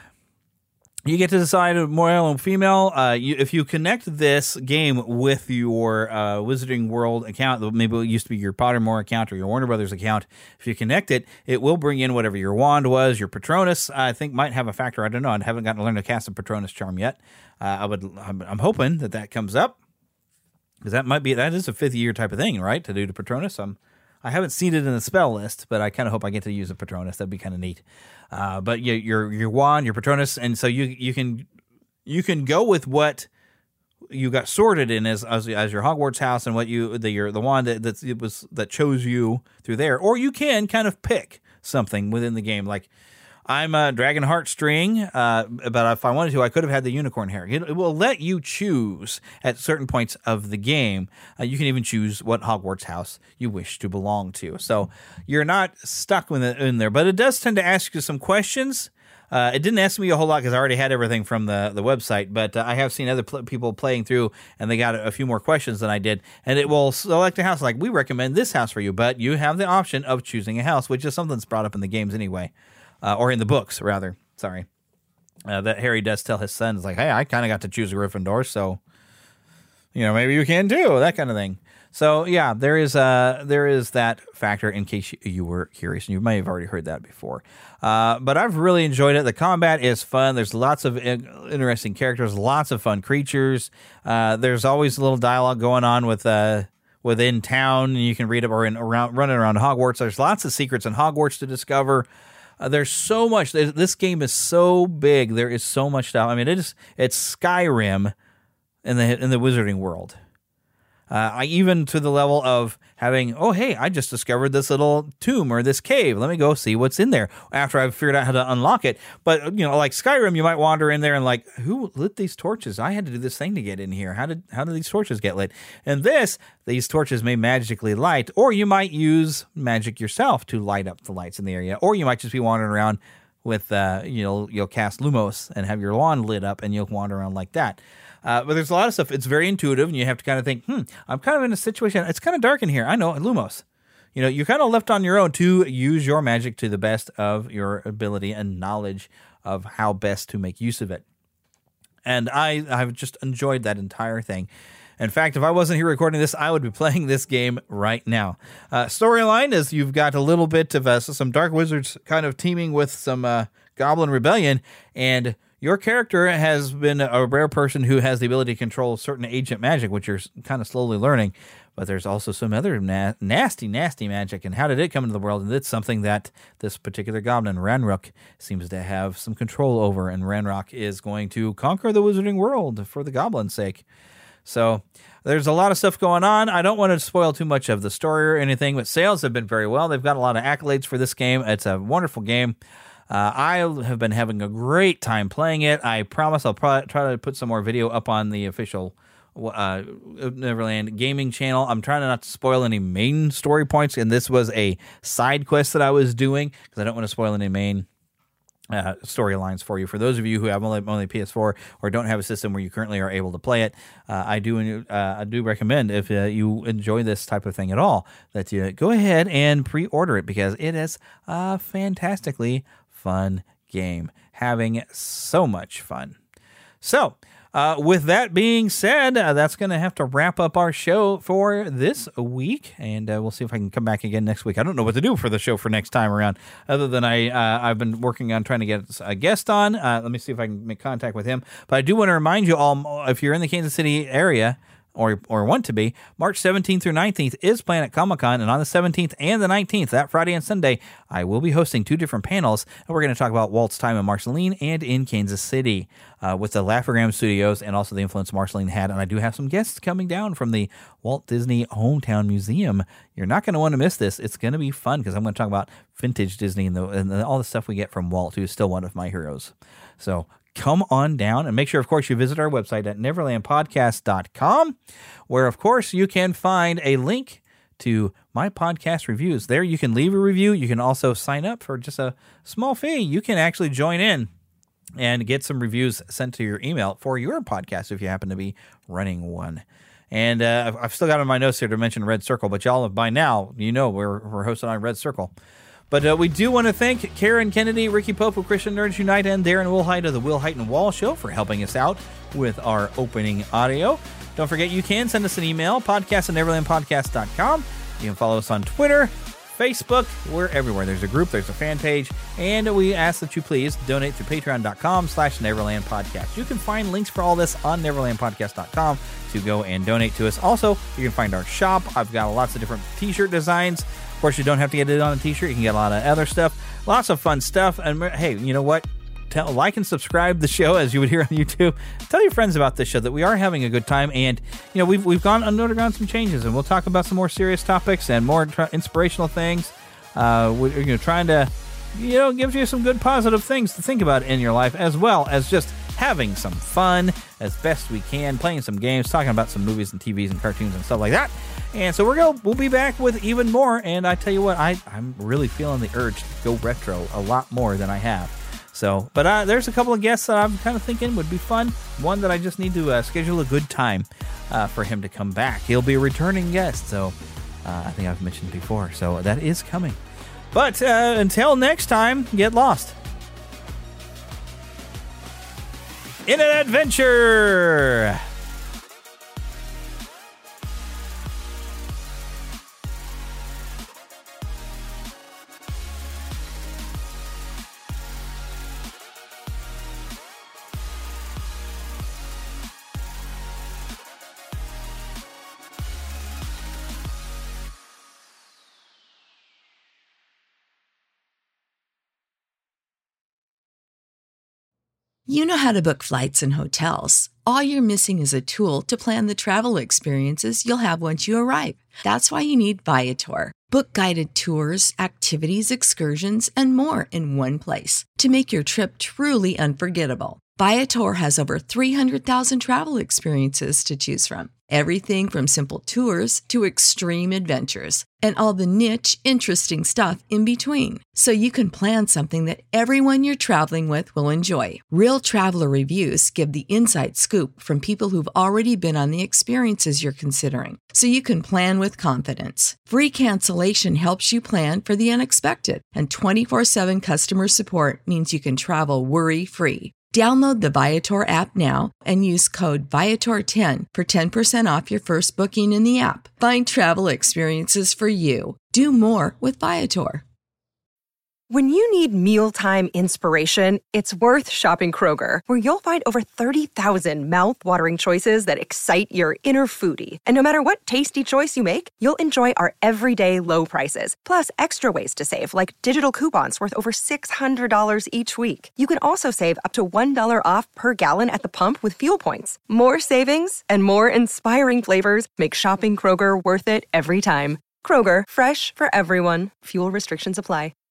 you get to decide male and female. Uh, you, if you connect this game with your uh, Wizarding World account, maybe it used to be your Pottermore account or your Warner Brothers account, if you connect it, it will bring in whatever your wand was. Your Patronus, I think, might have a factor. I don't know. I haven't gotten to learn to cast a Patronus charm yet. Uh, I would. I'm, I'm hoping that that comes up, because that might be that is a fifth year type of thing, right? To do the Patronus. I'm. I haven't seen it in the spell list, but I kind of hope I get to use a Patronus. That'd be kind of neat. Uh, but you, your your wand, your Patronus, and so you you can you can go with what you got sorted in as as, as your Hogwarts house and what you the your the wand that that's, it was that chose you through there, or you can kind of pick something within the game. Like I'm a Dragon Heartstring, uh, but if I wanted to, I could have had the unicorn hair. It, it will let you choose at certain points of the game. Uh, you can even choose what Hogwarts house you wish to belong to. So you're not stuck with it in there, but it does tend to ask you some questions. Uh, it didn't ask me a whole lot because I already had everything from the, the website, but uh, I have seen other pl- people playing through, and they got a, a few more questions than I did. And it will select a house like, we recommend this house for you, but you have the option of choosing a house, which is something that's brought up in the games anyway. Uh, or in the books, rather. Sorry. Uh, that Harry does tell his son, it's like, hey, I kind of got to choose a Gryffindor, so, you know, maybe you can too, that kind of thing. So, yeah, there is uh, there is that factor in case you, you were curious, and you may have already heard that before. Uh, but I've really enjoyed it. The combat is fun. There's lots of in- interesting characters, lots of fun creatures. Uh, there's always a little dialogue going on with uh, within town, and you can read it or in, around, running around Hogwarts. There's lots of secrets in Hogwarts to discover. Uh, there's so much. This game is so big. There is so much stuff. I mean, it is it's Skyrim in the in the Wizarding World. Uh, I even to the level of having, oh, hey, I just discovered this little tomb or this cave. Let me go see what's in there after I've figured out how to unlock it. But, you know, like Skyrim, you might wander in there and like, who lit these torches? I had to do this thing to get in here. How did how did these torches get lit? And this, these torches may magically light, or you might use magic yourself to light up the lights in the area, or you might just be wandering around with, uh, you know, you'll cast Lumos and have your lawn lit up and you'll wander around like that. Uh, but there's a lot of stuff. It's very intuitive, and you have to kind of think, hmm, I'm kind of in a situation. It's kind of dark in here. I know, Lumos. You know, you're kind of left on your own to use your magic to the best of your ability and knowledge of how best to make use of it. And I, I've just enjoyed that entire thing. In fact, if I wasn't here recording this, I would be playing this game right now. Uh, storyline is you've got a little bit of uh, some Dark Wizards kind of teaming with some uh, Goblin Rebellion, and your character has been a rare person who has the ability to control certain ancient magic, which you're kind of slowly learning. But there's also some other na- nasty, nasty magic. And how did it come into the world? And it's something that this particular goblin, Ranrock, seems to have some control over. And Ranrock is going to conquer the wizarding world for the goblin's sake. So there's a lot of stuff going on. I don't want to spoil too much of the story or anything, but sales have been very well. They've got a lot of accolades for this game. It's a wonderful game. Uh, I have been having a great time playing it. I promise I'll pro- try to put some more video up on the official uh, Neverland gaming channel. I'm trying not to spoil any main story points, and this was a side quest that I was doing because I don't want to spoil any main uh, storylines for you. For those of you who have only, only P S four or don't have a system where you currently are able to play it, uh, I do uh, I do recommend, if uh, you enjoy this type of thing at all, that you go ahead and pre-order it because it is uh, fantastically fun game. Having so much fun. So, uh, with that being said, uh, that's going to have to wrap up our show for this week, and uh, we'll see if I can come back again next week. I don't know what to do for the show for next time around, other than I, uh, I've been working on trying to get a guest on. Uh, let me see if I can make contact with him. But I do want to remind you all, if you're in the Kansas City area, or or want to be, March seventeenth through nineteenth is Planet Comic-Con, and on the seventeenth and the nineteenth, that Friday and Sunday, I will be hosting two different panels, and we're going to talk about Walt's time in Marceline and in Kansas City uh, with the Laugh-O-Gram Studios and also the influence Marceline had, and I do have some guests coming down from the Walt Disney Hometown Museum. You're not going to want to miss this. It's going to be fun because I'm going to talk about vintage Disney and, the, and the, all the stuff we get from Walt, who's still one of my heroes. So come on down and make sure, of course, you visit our website at neverland podcast dot com, where, of course, you can find a link to my podcast reviews. There you can leave a review. You can also sign up for just a small fee. You can actually join in and get some reviews sent to your email for your podcast if you happen to be running one. And uh, I've still got on my notes here to mention Red Circle, but y'all have by now, you know, we're, we're hosted on Red Circle. But uh, we do want to thank Karen Kennedy, Ricky Pope of Christian Nerds Unite, and Darren Wilhite of the Will Height and Wall Show for helping us out with our opening audio. Don't forget, you can send us an email, podcast at neverland podcast dot com. You can follow us on Twitter, Facebook. We're everywhere. There's a group, there's a fan page, and we ask that you please donate to patreon dot com slash neverland podcast. You can find links for all this on neverland podcast dot com to go and donate to us. Also, you can find our shop. I've got lots of different t-shirt designs. Of course, you don't have to get it on a t-shirt. You can get a lot of other stuff. Lots of fun stuff. And hey, you know what? Tell, like and subscribe the show, as you would hear on YouTube. Tell your friends about this show, that we are having a good time. And, you know, we've we've gone undergone some changes, and we'll talk about some more serious topics and more tra- inspirational things. Uh, we're you know, trying to, you know, give you some good positive things to think about in your life, as well as just having some fun as best we can, playing some games, talking about some movies and T Vs and cartoons and stuff like that. And so we're going we'll be back with even more. And I tell you what, I, I'm really feeling the urge to go retro a lot more than I have. So, but uh, there's a couple of guests that I'm kind of thinking would be fun. One that I just need to uh, schedule a good time uh, for him to come back. He'll be a returning guest, so uh, I think I've mentioned before. So that is coming. But uh, until next time, get lost in an adventure. You know how to book flights and hotels. All you're missing is a tool to plan the travel experiences you'll have once you arrive. That's why you need Viator. Book guided tours, activities, excursions, and more in one place to make your trip truly unforgettable. Viator has over three hundred thousand travel experiences to choose from. Everything from simple tours to extreme adventures and all the niche, interesting stuff in between. So you can plan something that everyone you're traveling with will enjoy. Real traveler reviews give the inside scoop from people who've already been on the experiences you're considering. So you can plan with confidence. Free cancellation helps you plan for the unexpected. And twenty-four seven customer support means you can travel worry-free. Download the Viator app now and use code Viator ten for ten percent off your first booking in the app. Find travel experiences for you. Do more with Viator. When you need mealtime inspiration, it's worth shopping Kroger, where you'll find over thirty thousand mouth-watering choices that excite your inner foodie. And no matter what tasty choice you make, you'll enjoy our everyday low prices, plus extra ways to save, like digital coupons worth over six hundred dollars each week. You can also save up to one dollar off per gallon at the pump with fuel points. More savings and more inspiring flavors make shopping Kroger worth it every time. Kroger, fresh for everyone. Fuel restrictions apply.